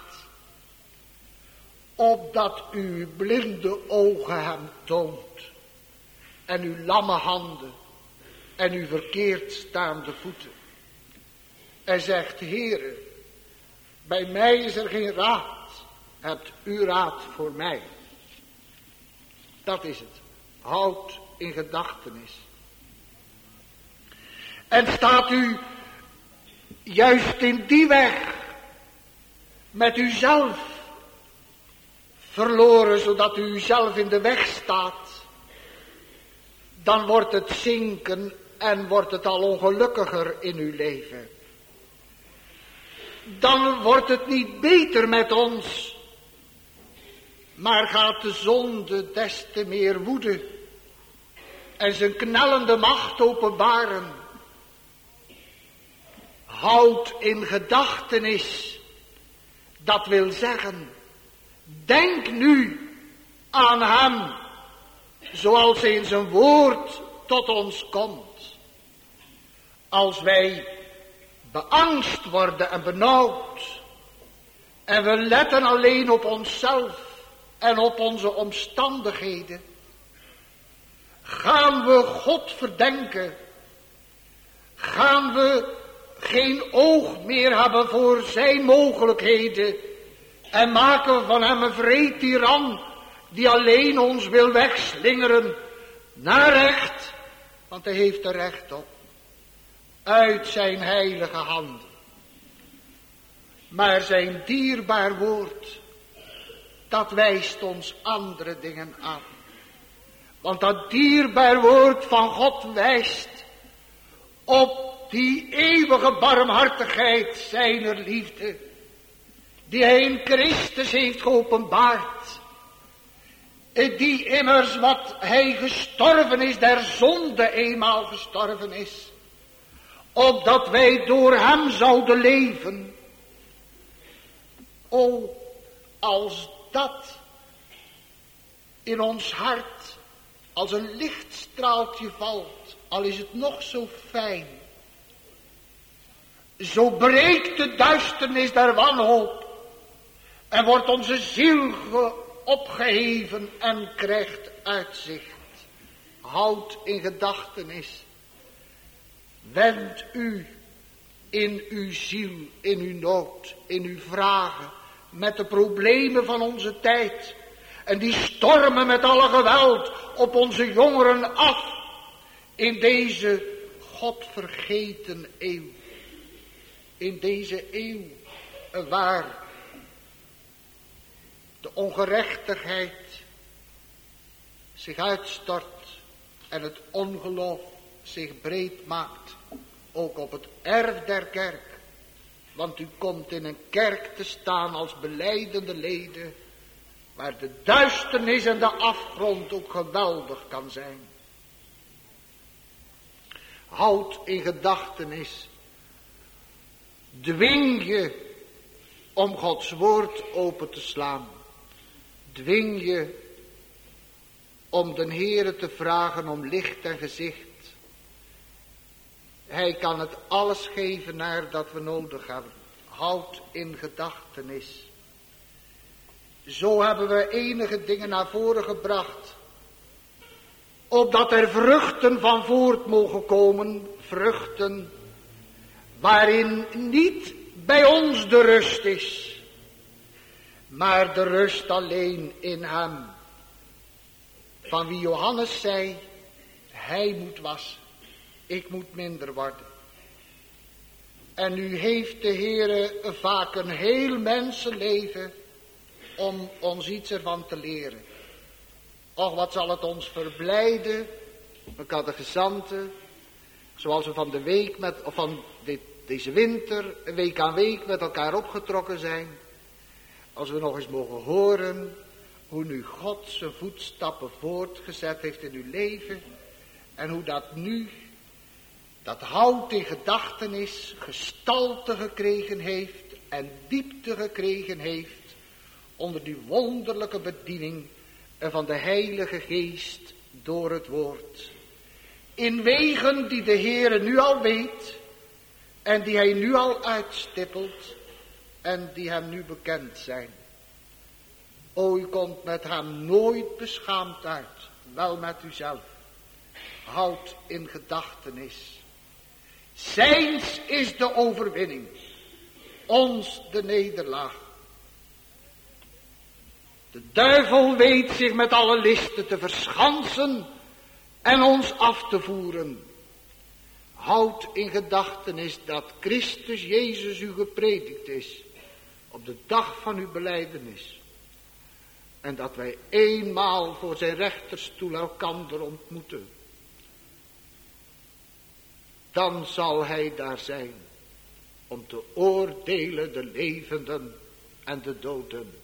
A: Opdat u uw blinde ogen hem toont. En uw lamme handen. En uw verkeerd staande voeten. En zegt, Heere, bij mij is er geen raad. Hebt u raad voor mij. Dat is het. Houd in gedachtenis. En staat u juist in die weg met uzelf verloren, zodat u uzelf in de weg staat, dan wordt het zinken en wordt het al ongelukkiger in uw leven. Dan wordt het niet beter met ons, maar gaat de zonde des te meer woeden en zijn knellende macht openbaren. Houd in gedachtenis, dat wil zeggen, denk nu aan hem, zoals hij in zijn woord tot ons komt. Als wij beangst worden en benauwd, en we letten alleen op onszelf en op onze omstandigheden, gaan we God verdenken, gaan we geen oog meer hebben voor zijn mogelijkheden en maken we van hem een wreed tiran die alleen ons wil wegslingeren naar recht, want hij heeft er recht op, uit zijn heilige handen. Maar zijn dierbaar woord, dat wijst ons andere dingen aan. Want dat dierbaar woord van God wijst op die eeuwige barmhartigheid zijner liefde, die hij in Christus heeft geopenbaard. Die immers wat hij gestorven is, der zonde eenmaal gestorven is, opdat wij door hem zouden leven. O, als dat in ons hart als een lichtstraaltje valt, al is het nog zo fijn, zo breekt de duisternis der wanhoop en wordt onze ziel opgeheven en krijgt uitzicht. Houd in gedachtenis, wend u in uw ziel, in uw nood, in uw vragen, met de problemen van onze tijd. En die stormen met alle geweld op onze jongeren af in deze godvergeten eeuw. In deze eeuw waar de ongerechtigheid zich uitstort en het ongeloof zich breed maakt, ook op het erf der kerk. Want u komt in een kerk te staan als belijdende leden, waar de duisternis en de afgrond ook geweldig kan zijn. Houd in gedachtenis, dwing je om Gods woord open te slaan. Dwing je om de Heere te vragen om licht en gezicht. Hij kan het alles geven naar dat we nodig hebben. Houd in gedachtenis. Zo hebben we enige dingen naar voren gebracht, opdat er vruchten van voort mogen komen, vruchten waarin niet bij ons de rust is, maar de rust alleen in hem, van wie Johannes zei, hij moet wassen, ik moet minder worden. En nu heeft de Heere vaak een heel mensenleven om ons iets ervan te leren. Och, wat zal het ons verblijden, we catechizanten, zoals we van de week deze winter, week aan week met elkaar opgetrokken zijn. Als we nog eens mogen horen hoe nu God zijn voetstappen voortgezet heeft in uw leven. En hoe dat nu, dat hout in gedachtenis, gestalte gekregen heeft en diepte gekregen heeft onder die wonderlijke bediening van de Heilige Geest door het woord. In wegen die de Heere nu al weet en die hij nu al uitstippelt en die hem nu bekend zijn. O, u komt met hem nooit beschaamd uit, wel met uzelf. Houd in gedachtenis. Zijns is de overwinning, ons de nederlaag. De duivel weet zich met alle listen te verschansen en ons af te voeren. Houd in gedachtenis dat Christus Jezus u gepredikt is op de dag van uw belijdenis. En dat wij eenmaal voor zijn rechterstoel elkander ontmoeten. Dan zal hij daar zijn om te oordelen de levenden en de doden.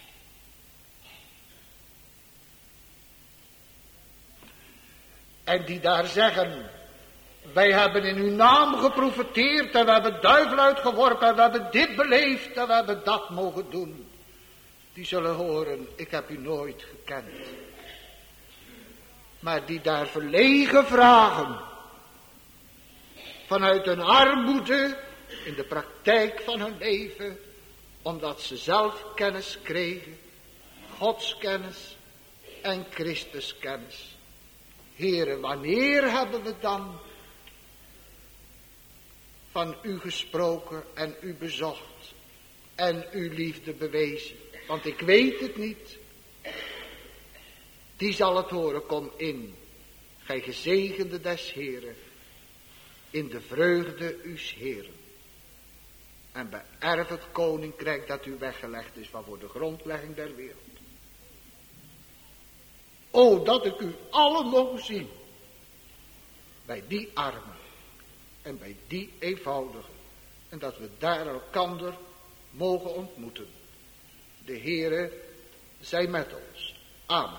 A: En die daar zeggen, wij hebben in uw naam geprofeteerd en we hebben duivel uitgeworpen en we hebben dit beleefd en we hebben dat mogen doen. Die zullen horen, ik heb u nooit gekend. Maar die daar verlegen vragen, vanuit hun armoede in de praktijk van hun leven, omdat ze zelf kennis kregen, Godskennis en Christuskennis. Heere, wanneer hebben we dan van u gesproken en u bezocht en uw liefde bewezen? Want ik weet het niet. Die zal het horen, kom in gij gezegende des Heeren, in de vreugde uws Heeren. En beërf het koninkrijk dat u weggelegd is van voor de grondlegging der wereld. O, dat ik u allen mogen zien. Bij die armen. En bij die eenvoudigen. En dat we daar elkander mogen ontmoeten. De Heere zij met ons. Amen.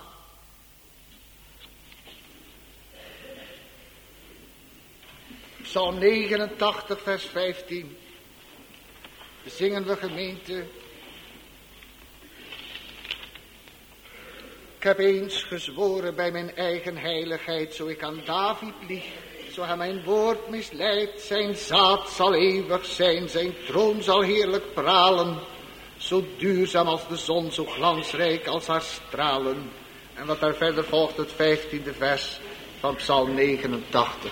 A: Psalm 89 vers 15. Zingen we gemeente. Ik heb eens gezworen bij mijn eigen heiligheid, zo ik aan David lieg, zo hij mijn woord misleidt, zijn zaad zal eeuwig zijn, zijn troon zal heerlijk pralen, zo duurzaam als de zon, zo glansrijk als haar stralen. En wat daar verder volgt, het 15e vers van Psalm 89.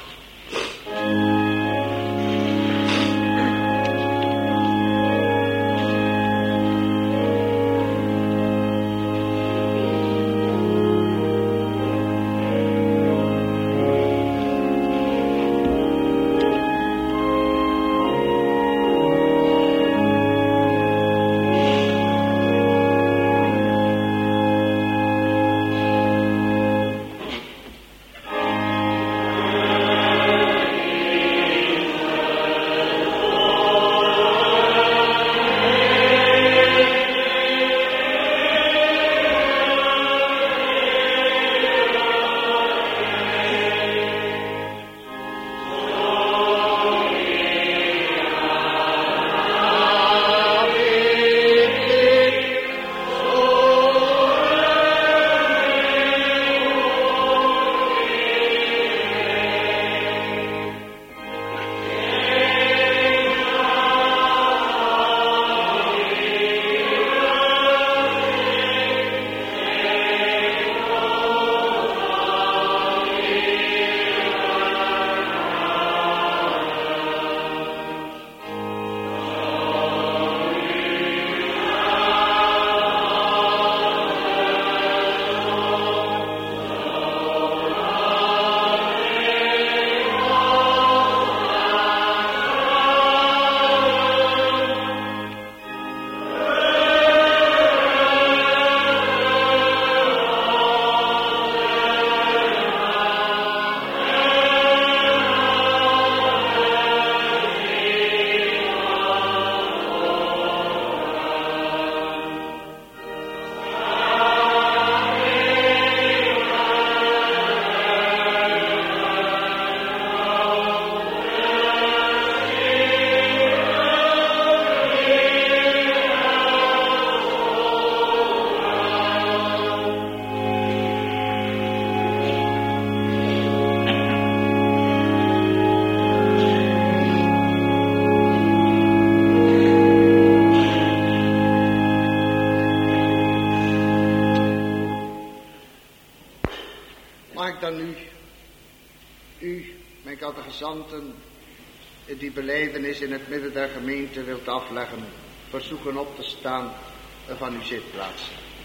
A: Gezanten die belijdenis in het midden der gemeente wilt afleggen, verzoeken op te staan van uw zitplaats.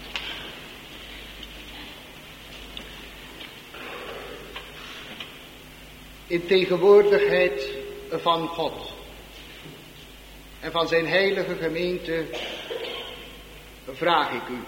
A: In tegenwoordigheid van God en van zijn heilige gemeente vraag ik u,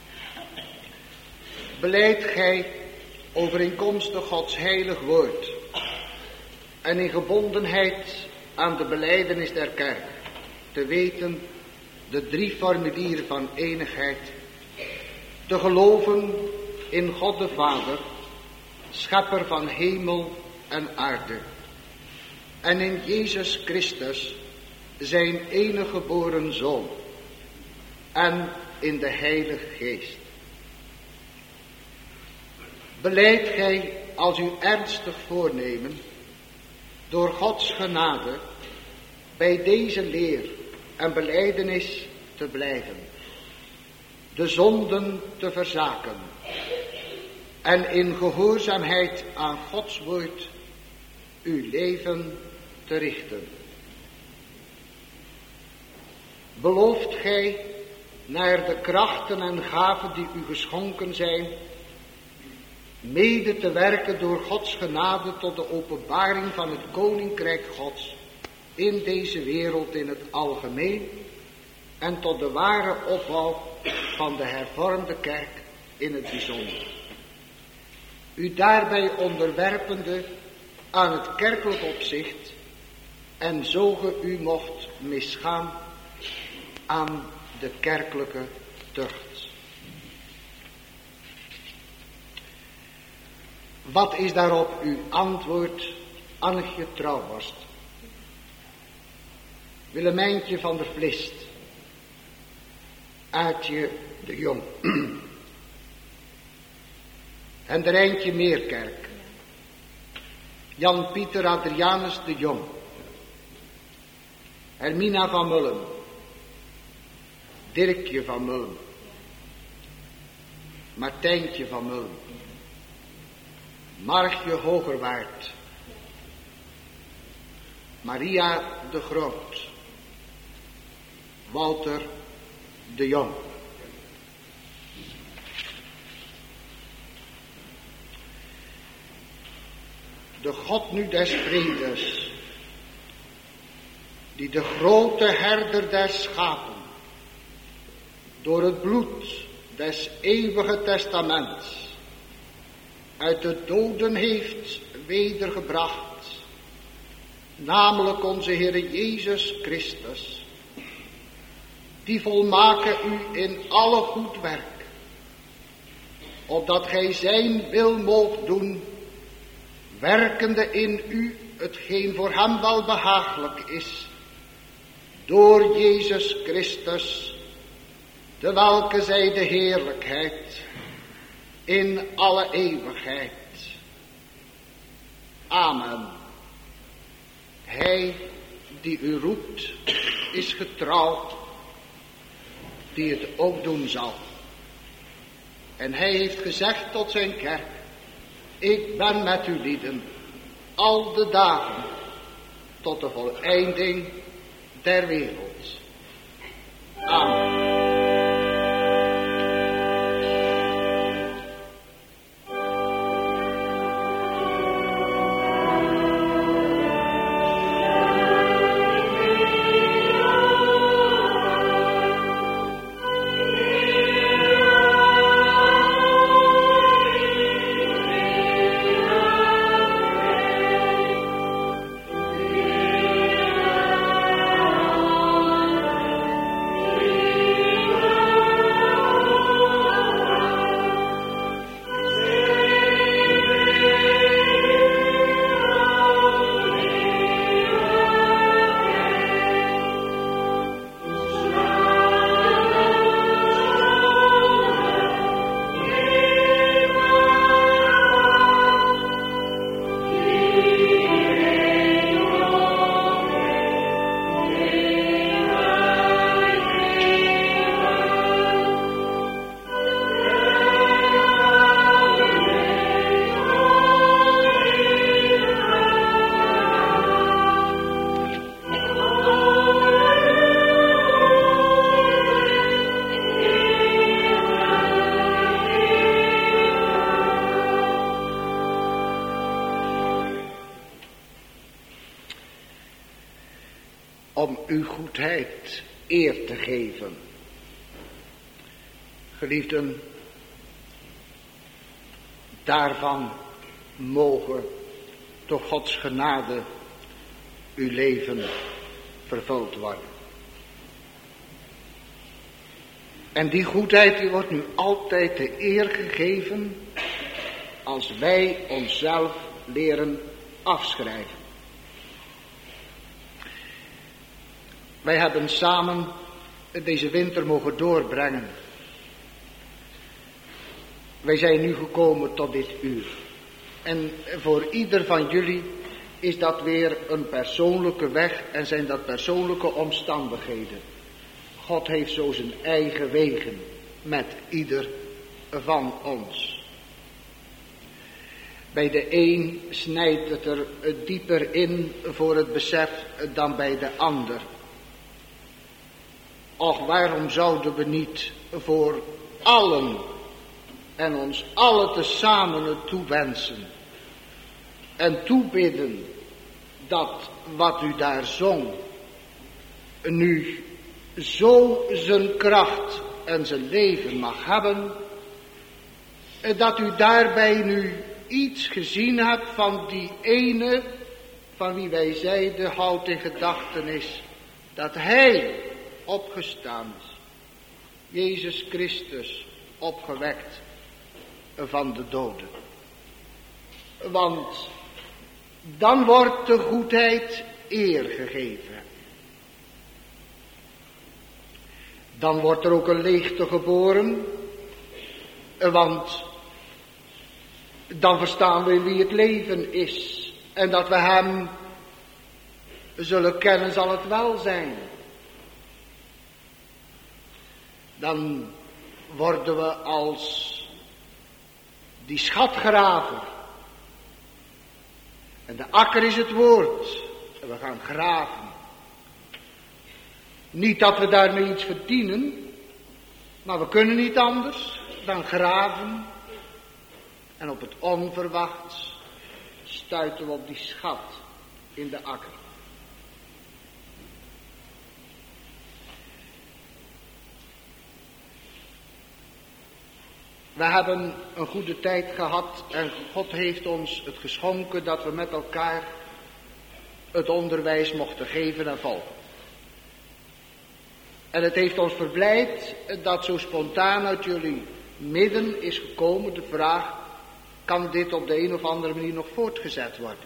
A: belijdt gij overeenkomstig Gods heilig woord en in gebondenheid aan de belijdenis der kerk, te weten de 3 formulieren van enigheid, te geloven in God de Vader, schepper van hemel en aarde, en in Jezus Christus, zijn enige geboren Zoon, en in de Heilige Geest. Belijdt gij als uw ernstig voornemen, door Gods genade, bij deze leer en belijdenis te blijven, de zonden te verzaken en in gehoorzaamheid aan Gods woord uw leven te richten. Belooft gij naar de krachten en gaven die u geschonken zijn, mede te werken door Gods genade tot de openbaring van het Koninkrijk Gods in deze wereld in het algemeen en tot de ware opbouw van de hervormde kerk in het bijzonder. U daarbij onderwerpende aan het kerkelijk opzicht en zo ge u mocht misgaan aan de kerkelijke tucht. Wat is daarop uw antwoord, Annetje Trouwborst? Willemijntje van der Vlist, Aartje de Jong, Hendrijntje Meerkerk, Jan-Pieter Adrianus de Jong, Hermina van Mullen, Dirkje van Mullen, Martijntje van Mullen, Margje Hogerwaard, Maria de Groot, Walter de Jong. De God nu des vredes, die de grote herder der schapen door het bloed des eeuwige testaments uit de doden heeft wedergebracht, namelijk onze Heere Jezus Christus, die volmaken u in alle goed werk, opdat gij zijn wil moogt doen, werkende in u hetgeen voor hem wel behaaglijk is, door Jezus Christus, de welke zij de heerlijkheid in alle eeuwigheid. Amen. Hij die u roept is getrouw, die het ook doen zal. En hij heeft gezegd tot zijn kerk: ik ben met u lieden al de dagen tot de voleinding der wereld. Amen. Om uw goedheid eer te geven. Geliefden, daarvan mogen door Gods genade uw leven vervuld worden. En die goedheid die wordt nu altijd de eer gegeven als wij onszelf leren afschrijven. Wij hebben samen deze winter mogen doorbrengen. Wij zijn nu gekomen tot dit uur. En voor ieder van jullie is dat weer een persoonlijke weg en zijn dat persoonlijke omstandigheden. God heeft zo zijn eigen wegen met ieder van ons. Bij de een snijdt het er dieper in voor het besef dan bij de ander. Och, waarom zouden we niet voor allen en ons allen tezamen het toewensen en toebidden dat wat u daar zong nu zo zijn kracht en zijn leven mag hebben, dat u daarbij nu iets gezien hebt van die ene van wie wij zeiden, houdt in gedachtenis dat hij opgestaan is, Jezus Christus opgewekt van de doden. Want dan wordt de goedheid eer gegeven. Dan wordt er ook een leegte geboren, want dan verstaan we wie het leven is. En dat we hem zullen kennen zal het wel zijn. Dan worden we als die schatgraver. En de akker is het woord. En we gaan graven. Niet dat we daarmee iets verdienen, maar we kunnen niet anders dan graven. En op het onverwachts stuiten we op die schat in de akker. We hebben een goede tijd gehad en God heeft ons het geschonken dat we met elkaar het onderwijs mochten geven en volgen. En het heeft ons verblijd dat zo spontaan uit jullie midden is gekomen de vraag, kan dit op de een of andere manier nog voortgezet worden?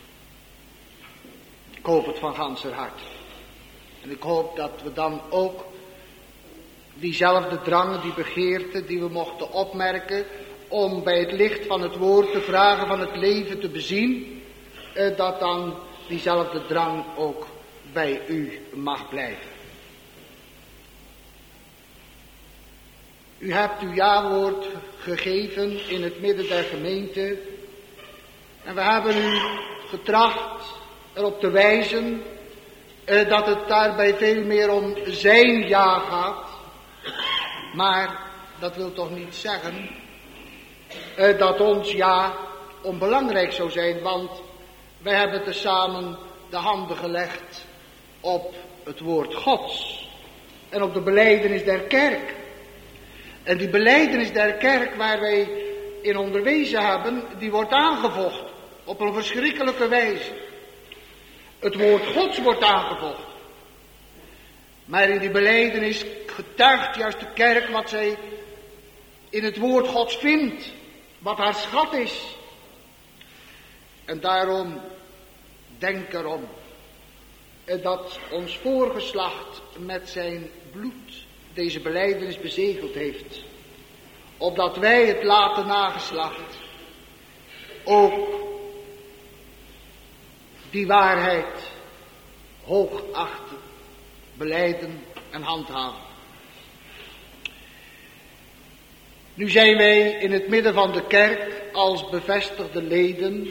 A: Ik hoop het van ganser hart. En ik hoop dat we dan ook diezelfde drangen, die begeerte die we mochten opmerken, om bij het licht van het woord te vragen van het leven te bezien, dat dan diezelfde drang ook bij u mag blijven. U hebt uw jawoord gegeven in het midden der gemeente. En we hebben u getracht erop te wijzen dat het daarbij veel meer om zijn ja gaat. Maar dat wil toch niet zeggen dat ons ja onbelangrijk zou zijn. Want wij hebben tezamen de handen gelegd op het woord Gods. En op de belijdenis der kerk. En die belijdenis der kerk waar wij in onderwezen hebben, die wordt aangevochten op een verschrikkelijke wijze. Het woord Gods wordt aangevochten. Maar in die belijdenis getuigt juist de kerk wat zij in het woord Gods vindt, wat haar schat is. En daarom, denk erom, dat ons voorgeslacht met zijn bloed deze belijdenis bezegeld heeft. Opdat wij het late nageslacht ook die waarheid hoog achten, belijden en handhaven. Nu zijn wij in het midden van de kerk als bevestigde leden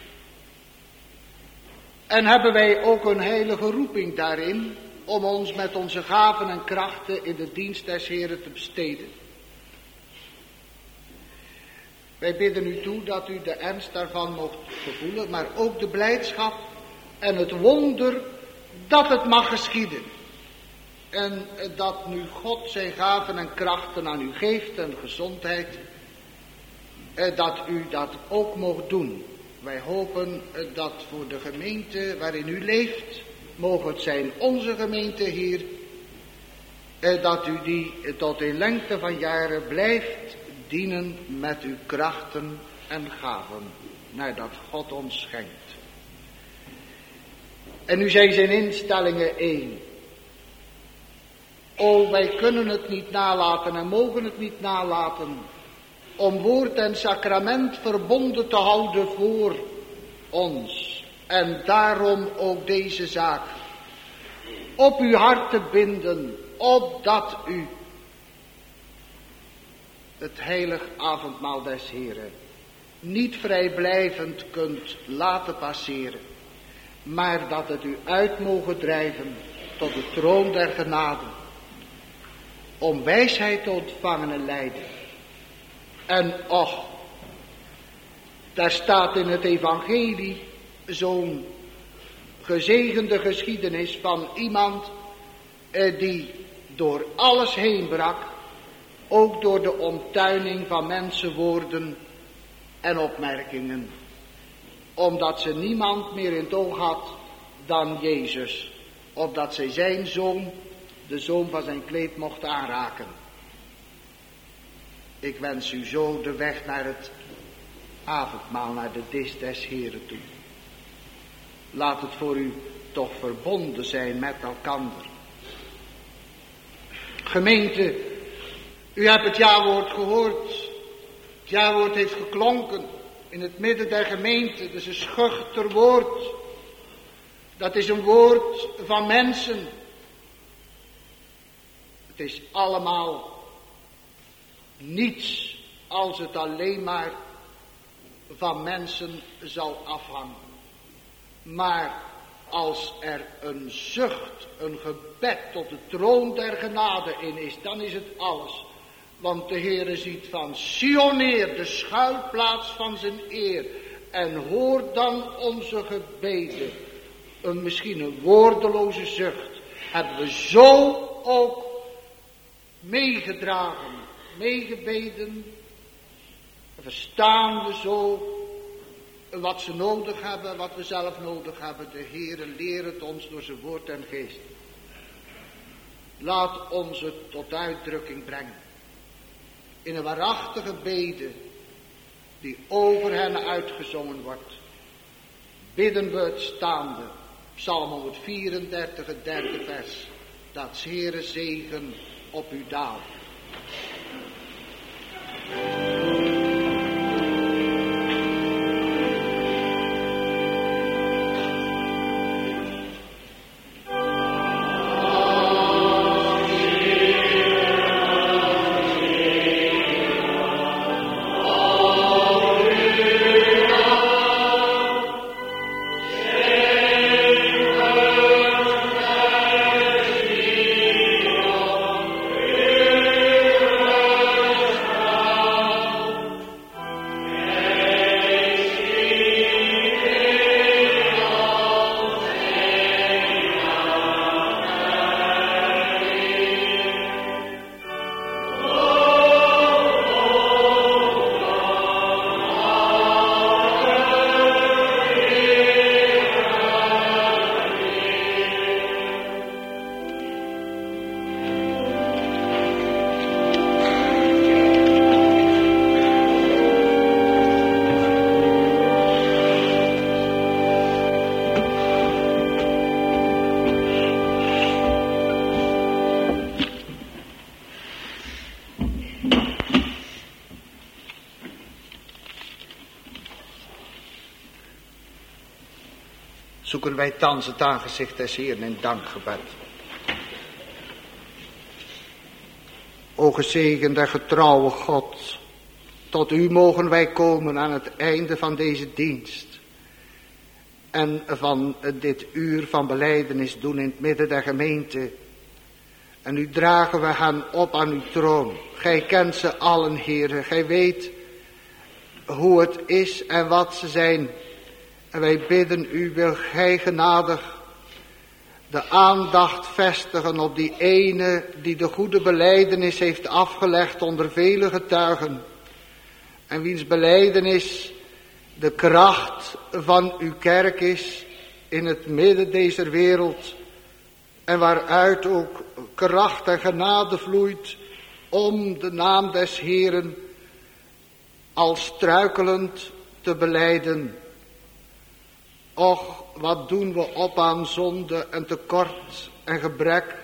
A: en hebben wij ook een heilige roeping daarin om ons met onze gaven en krachten in de dienst des Heren te besteden. Wij bidden u toe dat u de ernst daarvan mocht gevoelen, maar ook de blijdschap en het wonder dat het mag geschieden. En dat nu God zijn gaven en krachten aan u geeft en gezondheid, dat u dat ook mocht doen. Wij hopen dat voor de gemeente waarin u leeft, mogen het zijn onze gemeente hier, dat u die tot in lengte van jaren blijft dienen met uw krachten en gaven, naar dat God ons schenkt. En nu zijn zijn instellingen één. O, wij kunnen het niet nalaten en mogen het niet nalaten om woord en sacrament verbonden te houden voor ons. En daarom ook deze zaak op uw hart te binden, opdat u het heilig avondmaal des Heren niet vrijblijvend kunt laten passeren, maar dat het u uit mogen drijven tot de troon der genade, om wijsheid te ontvangen en leiden, En och, daar staat in het evangelie zo'n gezegende geschiedenis van iemand die door alles heen brak, ook door de omtuining van mensenwoorden en opmerkingen, omdat ze niemand meer in het oog had dan Jezus, opdat zij zijn zoon, de zoom van zijn kleed, mocht aanraken. Ik wens u zo de weg naar het avondmaal, naar de dis des Heren toe. Laat het voor u toch verbonden zijn met elkander. Gemeente, u hebt het jawoord gehoord. Het jawoord heeft geklonken in het midden der gemeente. Dat is een schuchter woord. Dat is een woord van mensen. Het is allemaal niets als het alleen maar van mensen zal afhangen. Maar als er een zucht, een gebed tot de troon der genade in is, dan is het alles. Want de Heere ziet van Sion neer, de schuilplaats van zijn eer. En hoort dan onze gebeden. Misschien een woordeloze zucht. Hebben we zo ook meegedragen, meegebeden. Verstaan we zo wat ze nodig hebben, wat we zelf nodig hebben. De Heere leert het ons door zijn woord en geest. Laat ons het tot uitdrukking brengen. In een waarachtige bede die over hen uitgezongen wordt. Bidden we het staande. Psalm 134, het derde vers. Dat 's Heere zegen op u daalt. Zoeken wij thans het aangezicht des Heeren in dankgebed. O gezegende en getrouwe God, tot u mogen wij komen aan het einde van deze dienst. En van dit uur van belijdenis doen in het midden der gemeente. En nu dragen we hen op aan uw troon. Gij kent ze allen, Heere. Gij weet hoe het is en wat ze zijn. En wij bidden u, wil gij genadig de aandacht vestigen op die ene die de goede belijdenis heeft afgelegd onder vele getuigen. En wiens belijdenis de kracht van uw kerk is in het midden deze wereld. En waaruit ook kracht en genade vloeit om de naam des Heeren als struikelend te belijden. Och, wat doen we op aan zonde en tekort en gebrek.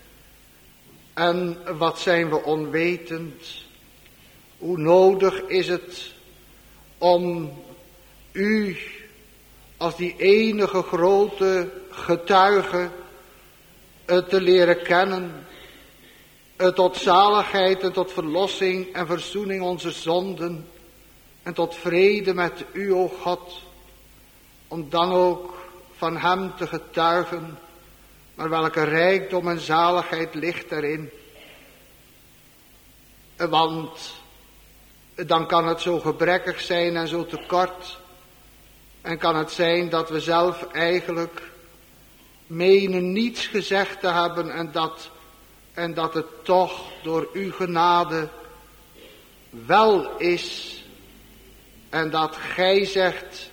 A: En wat zijn we onwetend. Hoe nodig is het om u als die enige grote getuige te leren kennen. Tot zaligheid en tot verlossing en verzoening onze zonden. En tot vrede met u, o God. Om dan ook van hem te getuigen. Maar welke rijkdom en zaligheid ligt erin. Want dan kan het zo gebrekkig zijn en zo tekort. En kan het zijn dat we zelf eigenlijk menen niets gezegd te hebben en dat het toch door uw genade wel is. En dat gij zegt,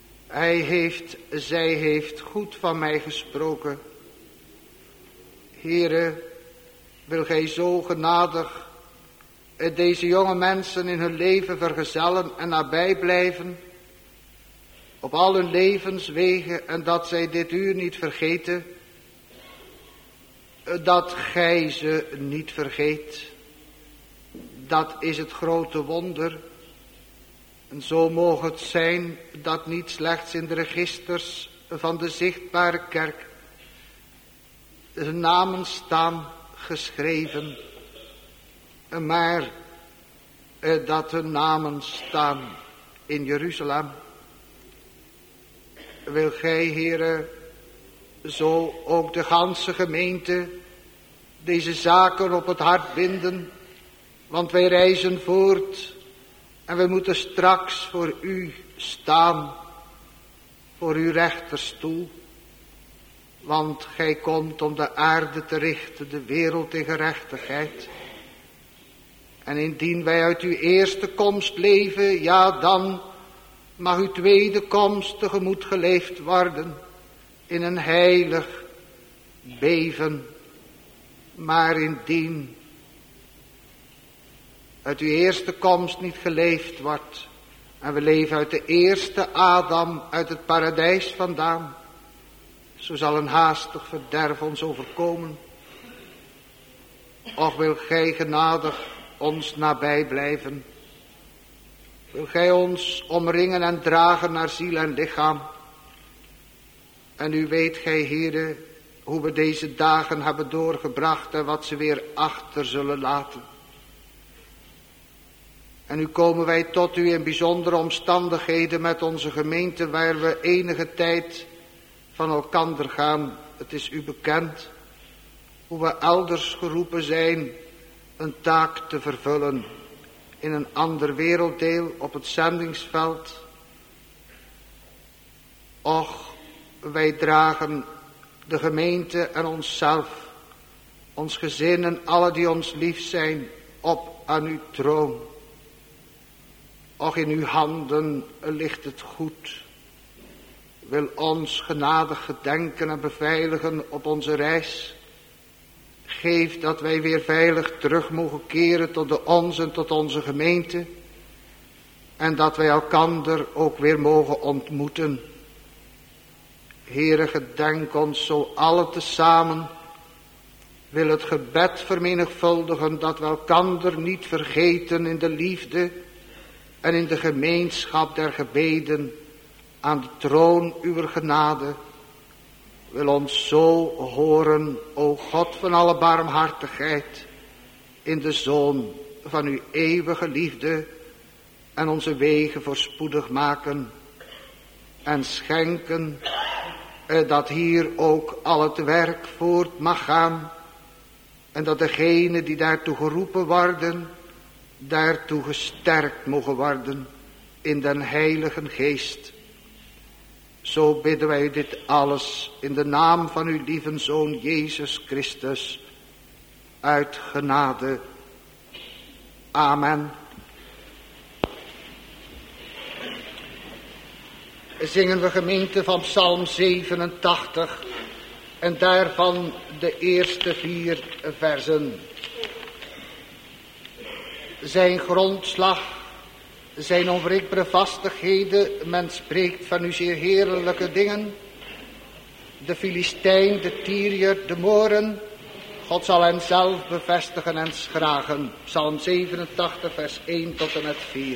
A: zij heeft goed van mij gesproken. Heere, wil gij zo genadig deze jonge mensen in hun leven vergezellen en nabij blijven, op al hun levenswegen, en dat zij dit uur niet vergeten, dat gij ze niet vergeet. Dat is het grote wonder. En zo mogen het zijn dat niet slechts in de registers van de zichtbare kerk de namen staan geschreven, maar dat hun namen staan in Jeruzalem. Wil gij, Heere, zo ook de ganse gemeente deze zaken op het hart binden, want wij reizen voort en we moeten straks voor u staan, voor uw rechterstoel, want gij komt om de aarde te richten, de wereld in gerechtigheid. En indien wij uit uw eerste komst leven, ja, dan mag uw tweede komst tegemoet geleefd worden in een heilig beven. Maar indien uit uw eerste komst niet geleefd wordt en we leven uit de eerste Adam uit het paradijs vandaan, zo zal een haastig verderf ons overkomen. Och, wil gij genadig ons nabij blijven. Wil gij ons omringen en dragen naar ziel en lichaam. En u weet gij, Heere, hoe we deze dagen hebben doorgebracht en wat ze weer achter zullen laten. En nu komen wij tot u in bijzondere omstandigheden met onze gemeente, waar we enige tijd van elkander gaan. Het is u bekend hoe we elders geroepen zijn een taak te vervullen in een ander werelddeel op het zendingsveld. Och, wij dragen de gemeente en onszelf, ons gezin en alle die ons lief zijn, op aan uw troon. Och, in uw handen ligt het goed. Wil ons genadig gedenken en beveiligen op onze reis. Geef dat wij weer veilig terug mogen keren tot de ons en tot onze gemeente. En dat wij elkander ook weer mogen ontmoeten. Heere, gedenk ons zo alle tezamen. Wil het gebed vermenigvuldigen dat we elkander niet vergeten in de liefde en in de gemeenschap der gebeden aan de troon uwer genade. Wil ons zo horen, o God van alle barmhartigheid, in de Zoon van uw eeuwige liefde, en onze wegen voorspoedig maken en schenken dat hier ook al het werk voort mag gaan en dat degenen die daartoe geroepen worden, daartoe gesterkt mogen worden in den Heilige Geest. Zo bidden wij dit alles in de naam van uw lieve Zoon Jezus Christus, uit genade. Amen. Zingen we gemeente van Psalm 87 en daarvan de eerste 4 versen. Zijn grondslag, zijn onwrikbare vastigheden, men spreekt van uw zeer heerlijke dingen. De Filistijn, de Tyriër, de Moren, God zal hen zelf bevestigen en schragen. Psalm 87 vers 1 tot en met 4.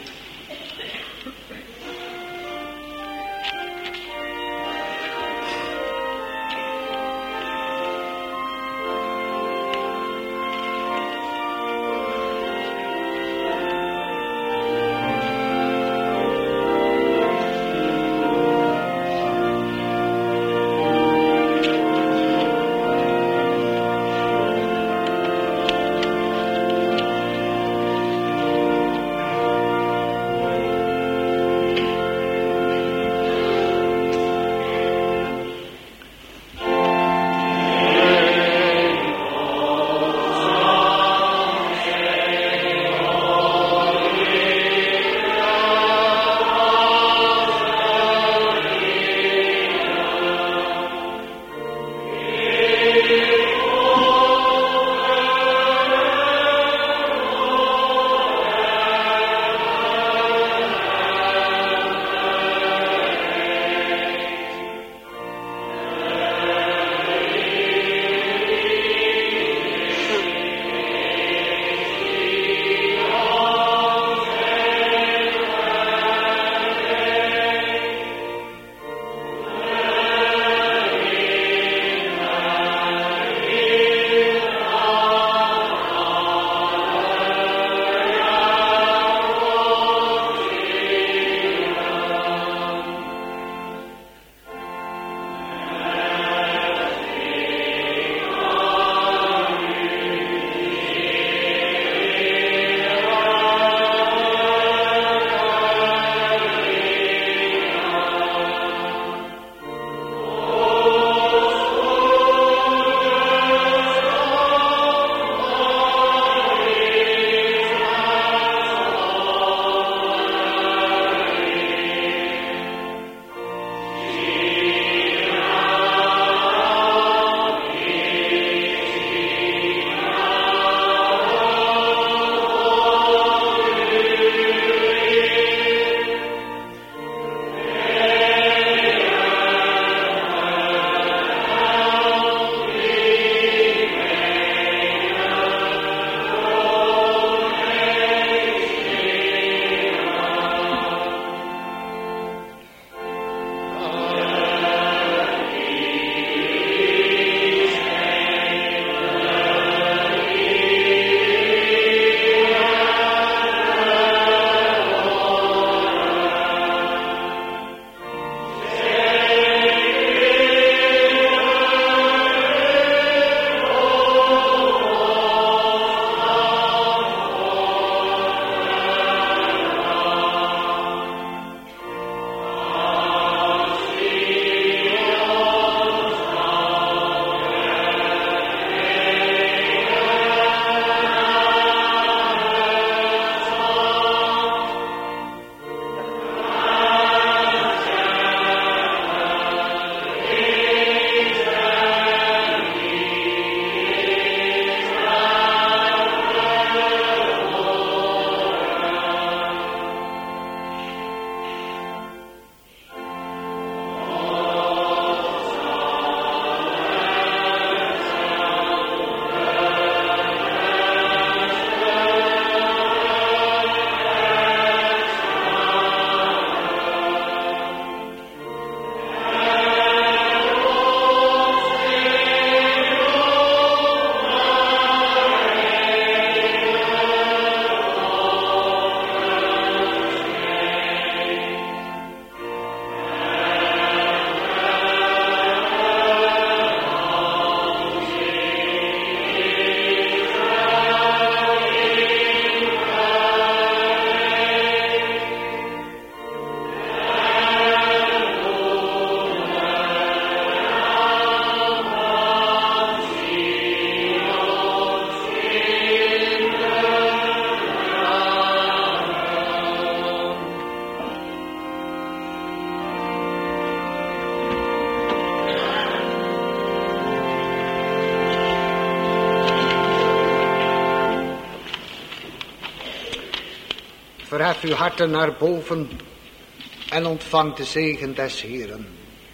A: verhef uw harten naar boven en ontvang de zegen des Heeren.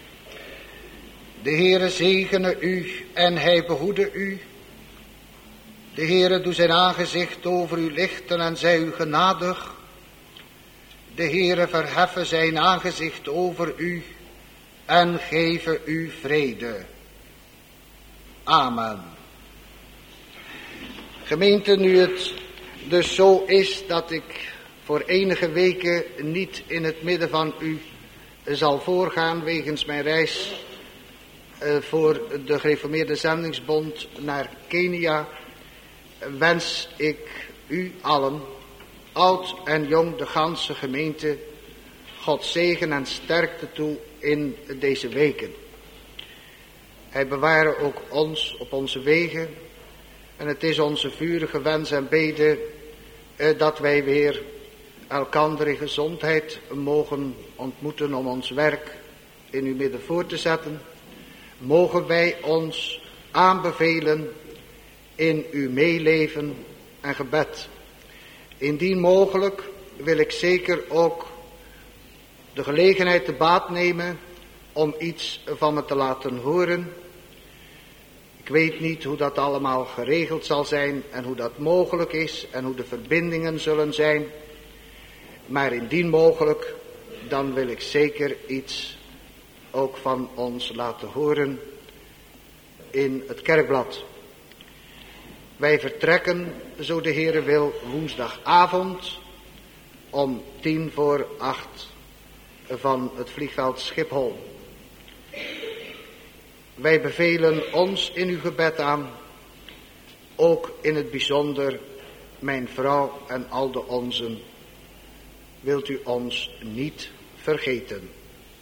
A: De Heere zegene u en hij behoede u. De Heere doe zijn aangezicht over u lichten en zij u genadig. De Heere verheffen zijn aangezicht over u en geven u vrede. Amen. Gemeente, nu het dus zo is dat ik voor enige weken niet in het midden van u zal voorgaan wegens mijn reis voor de Gereformeerde Zendingsbond naar Kenia, wens ik u allen, oud en jong, de ganse gemeente, God zegen en sterkte toe in deze weken. Hij beware ook ons op onze wegen en het is onze vurige wens en bede dat wij weer elkander in gezondheid mogen ontmoeten om ons werk in uw midden voort te zetten. Mogen wij ons aanbevelen in uw meeleven en gebed. Indien mogelijk wil ik zeker ook de gelegenheid te baat nemen om iets van me te laten horen. Ik weet niet hoe dat allemaal geregeld zal zijn en hoe dat mogelijk is en hoe de verbindingen zullen zijn. Maar indien mogelijk, dan wil ik zeker iets ook van ons laten horen in het kerkblad. Wij vertrekken, zo de Heere wil, woensdagavond om 7:50 van het vliegveld Schiphol. Wij bevelen ons in uw gebed aan, ook in het bijzonder mijn vrouw en al de onzen. Wilt u ons niet vergeten.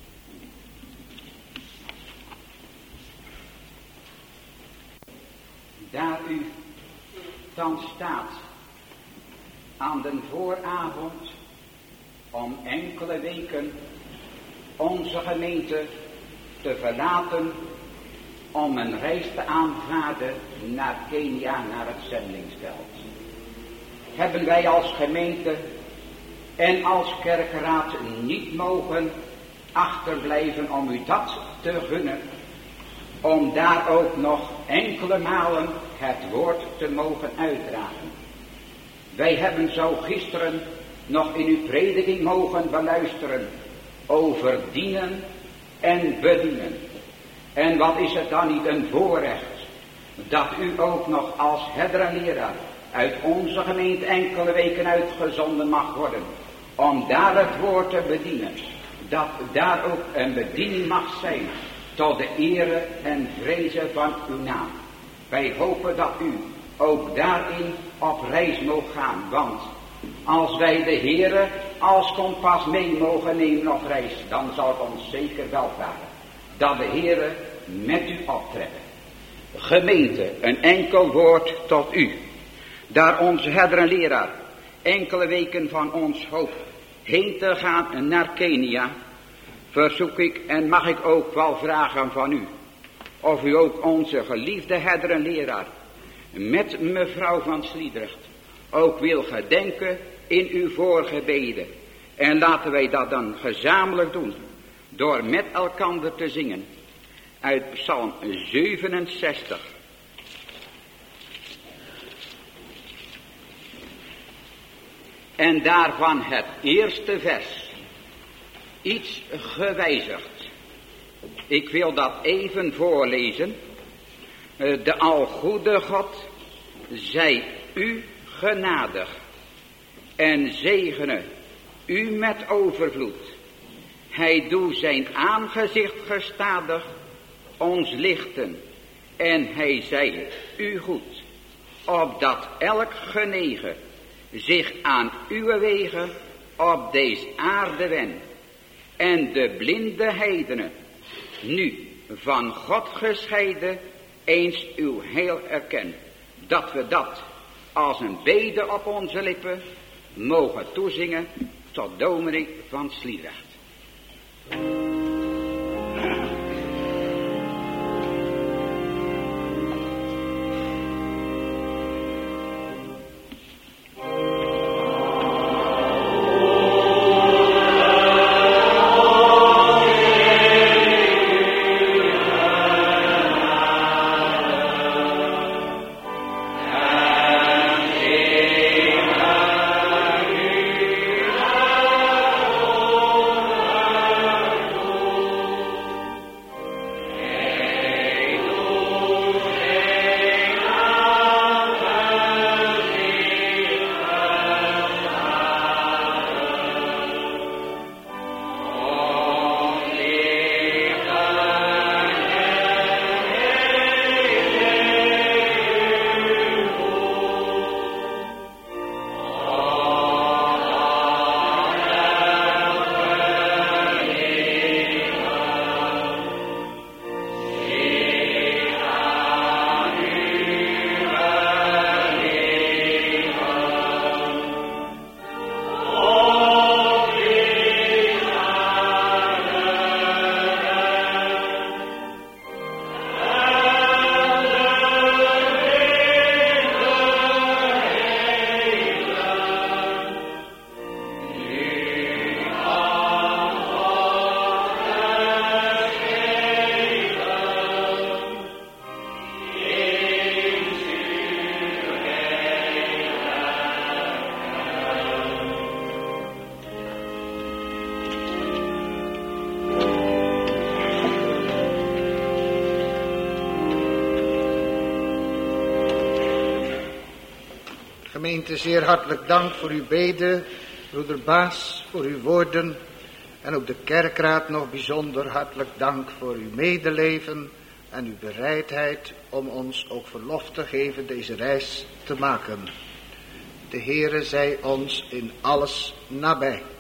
B: Daar u dan staat aan de vooravond om enkele weken onze gemeente te verlaten om een reis te aanvaarden naar Kenia, naar het zendingsveld, hebben wij als gemeente en als kerkraad niet mogen achterblijven om u dat te gunnen, om daar ook nog enkele malen het woord te mogen uitdragen. Wij hebben zo gisteren nog in uw prediking mogen beluisteren over dienen en bedienen. En wat is het dan niet een voorrecht dat u ook nog als herder en leraar uit onze gemeente enkele weken uitgezonden mag worden om daar het woord te bedienen. Dat daar ook een bediening mag zijn tot de ere en vrezen van uw naam. Wij hopen dat u ook daarin op reis mogen gaan, want als wij de Heere als kompas mee mogen nemen op reis, dan zal het ons zeker welvaren dat de Heere met u optrekken. Gemeente, een enkel woord tot u. Daar onze herder en leraar enkele weken van ons hoop heen te gaan naar Kenia, verzoek ik en mag ik ook wel vragen van u, of u ook onze geliefde herder en leraar met mevrouw van Sliedrecht ook wil gedenken in uw voorgebeden. En laten wij dat dan gezamenlijk doen door met elkander te zingen uit Psalm 67. En daarvan het eerste vers, iets gewijzigd. Ik wil dat even voorlezen. De algoede God zij u genadig en zegene u met overvloed. Hij doe zijn aangezicht gestadig ons lichten en hij zij u goed, opdat elk genegen zich aan uw wegen op deze aarde wen en de blinde heidenen nu van God gescheiden eens uw heil erkennen, dat we dat als een bede op onze lippen mogen toezingen tot dominee van Sliedrecht.
A: Gemeente, zeer hartelijk dank voor uw bede, broeder Baas, voor uw woorden. En ook de kerkraad nog bijzonder hartelijk dank voor uw medeleven en uw bereidheid om ons ook verlof te geven deze reis te maken. De Heere zij ons in alles nabij.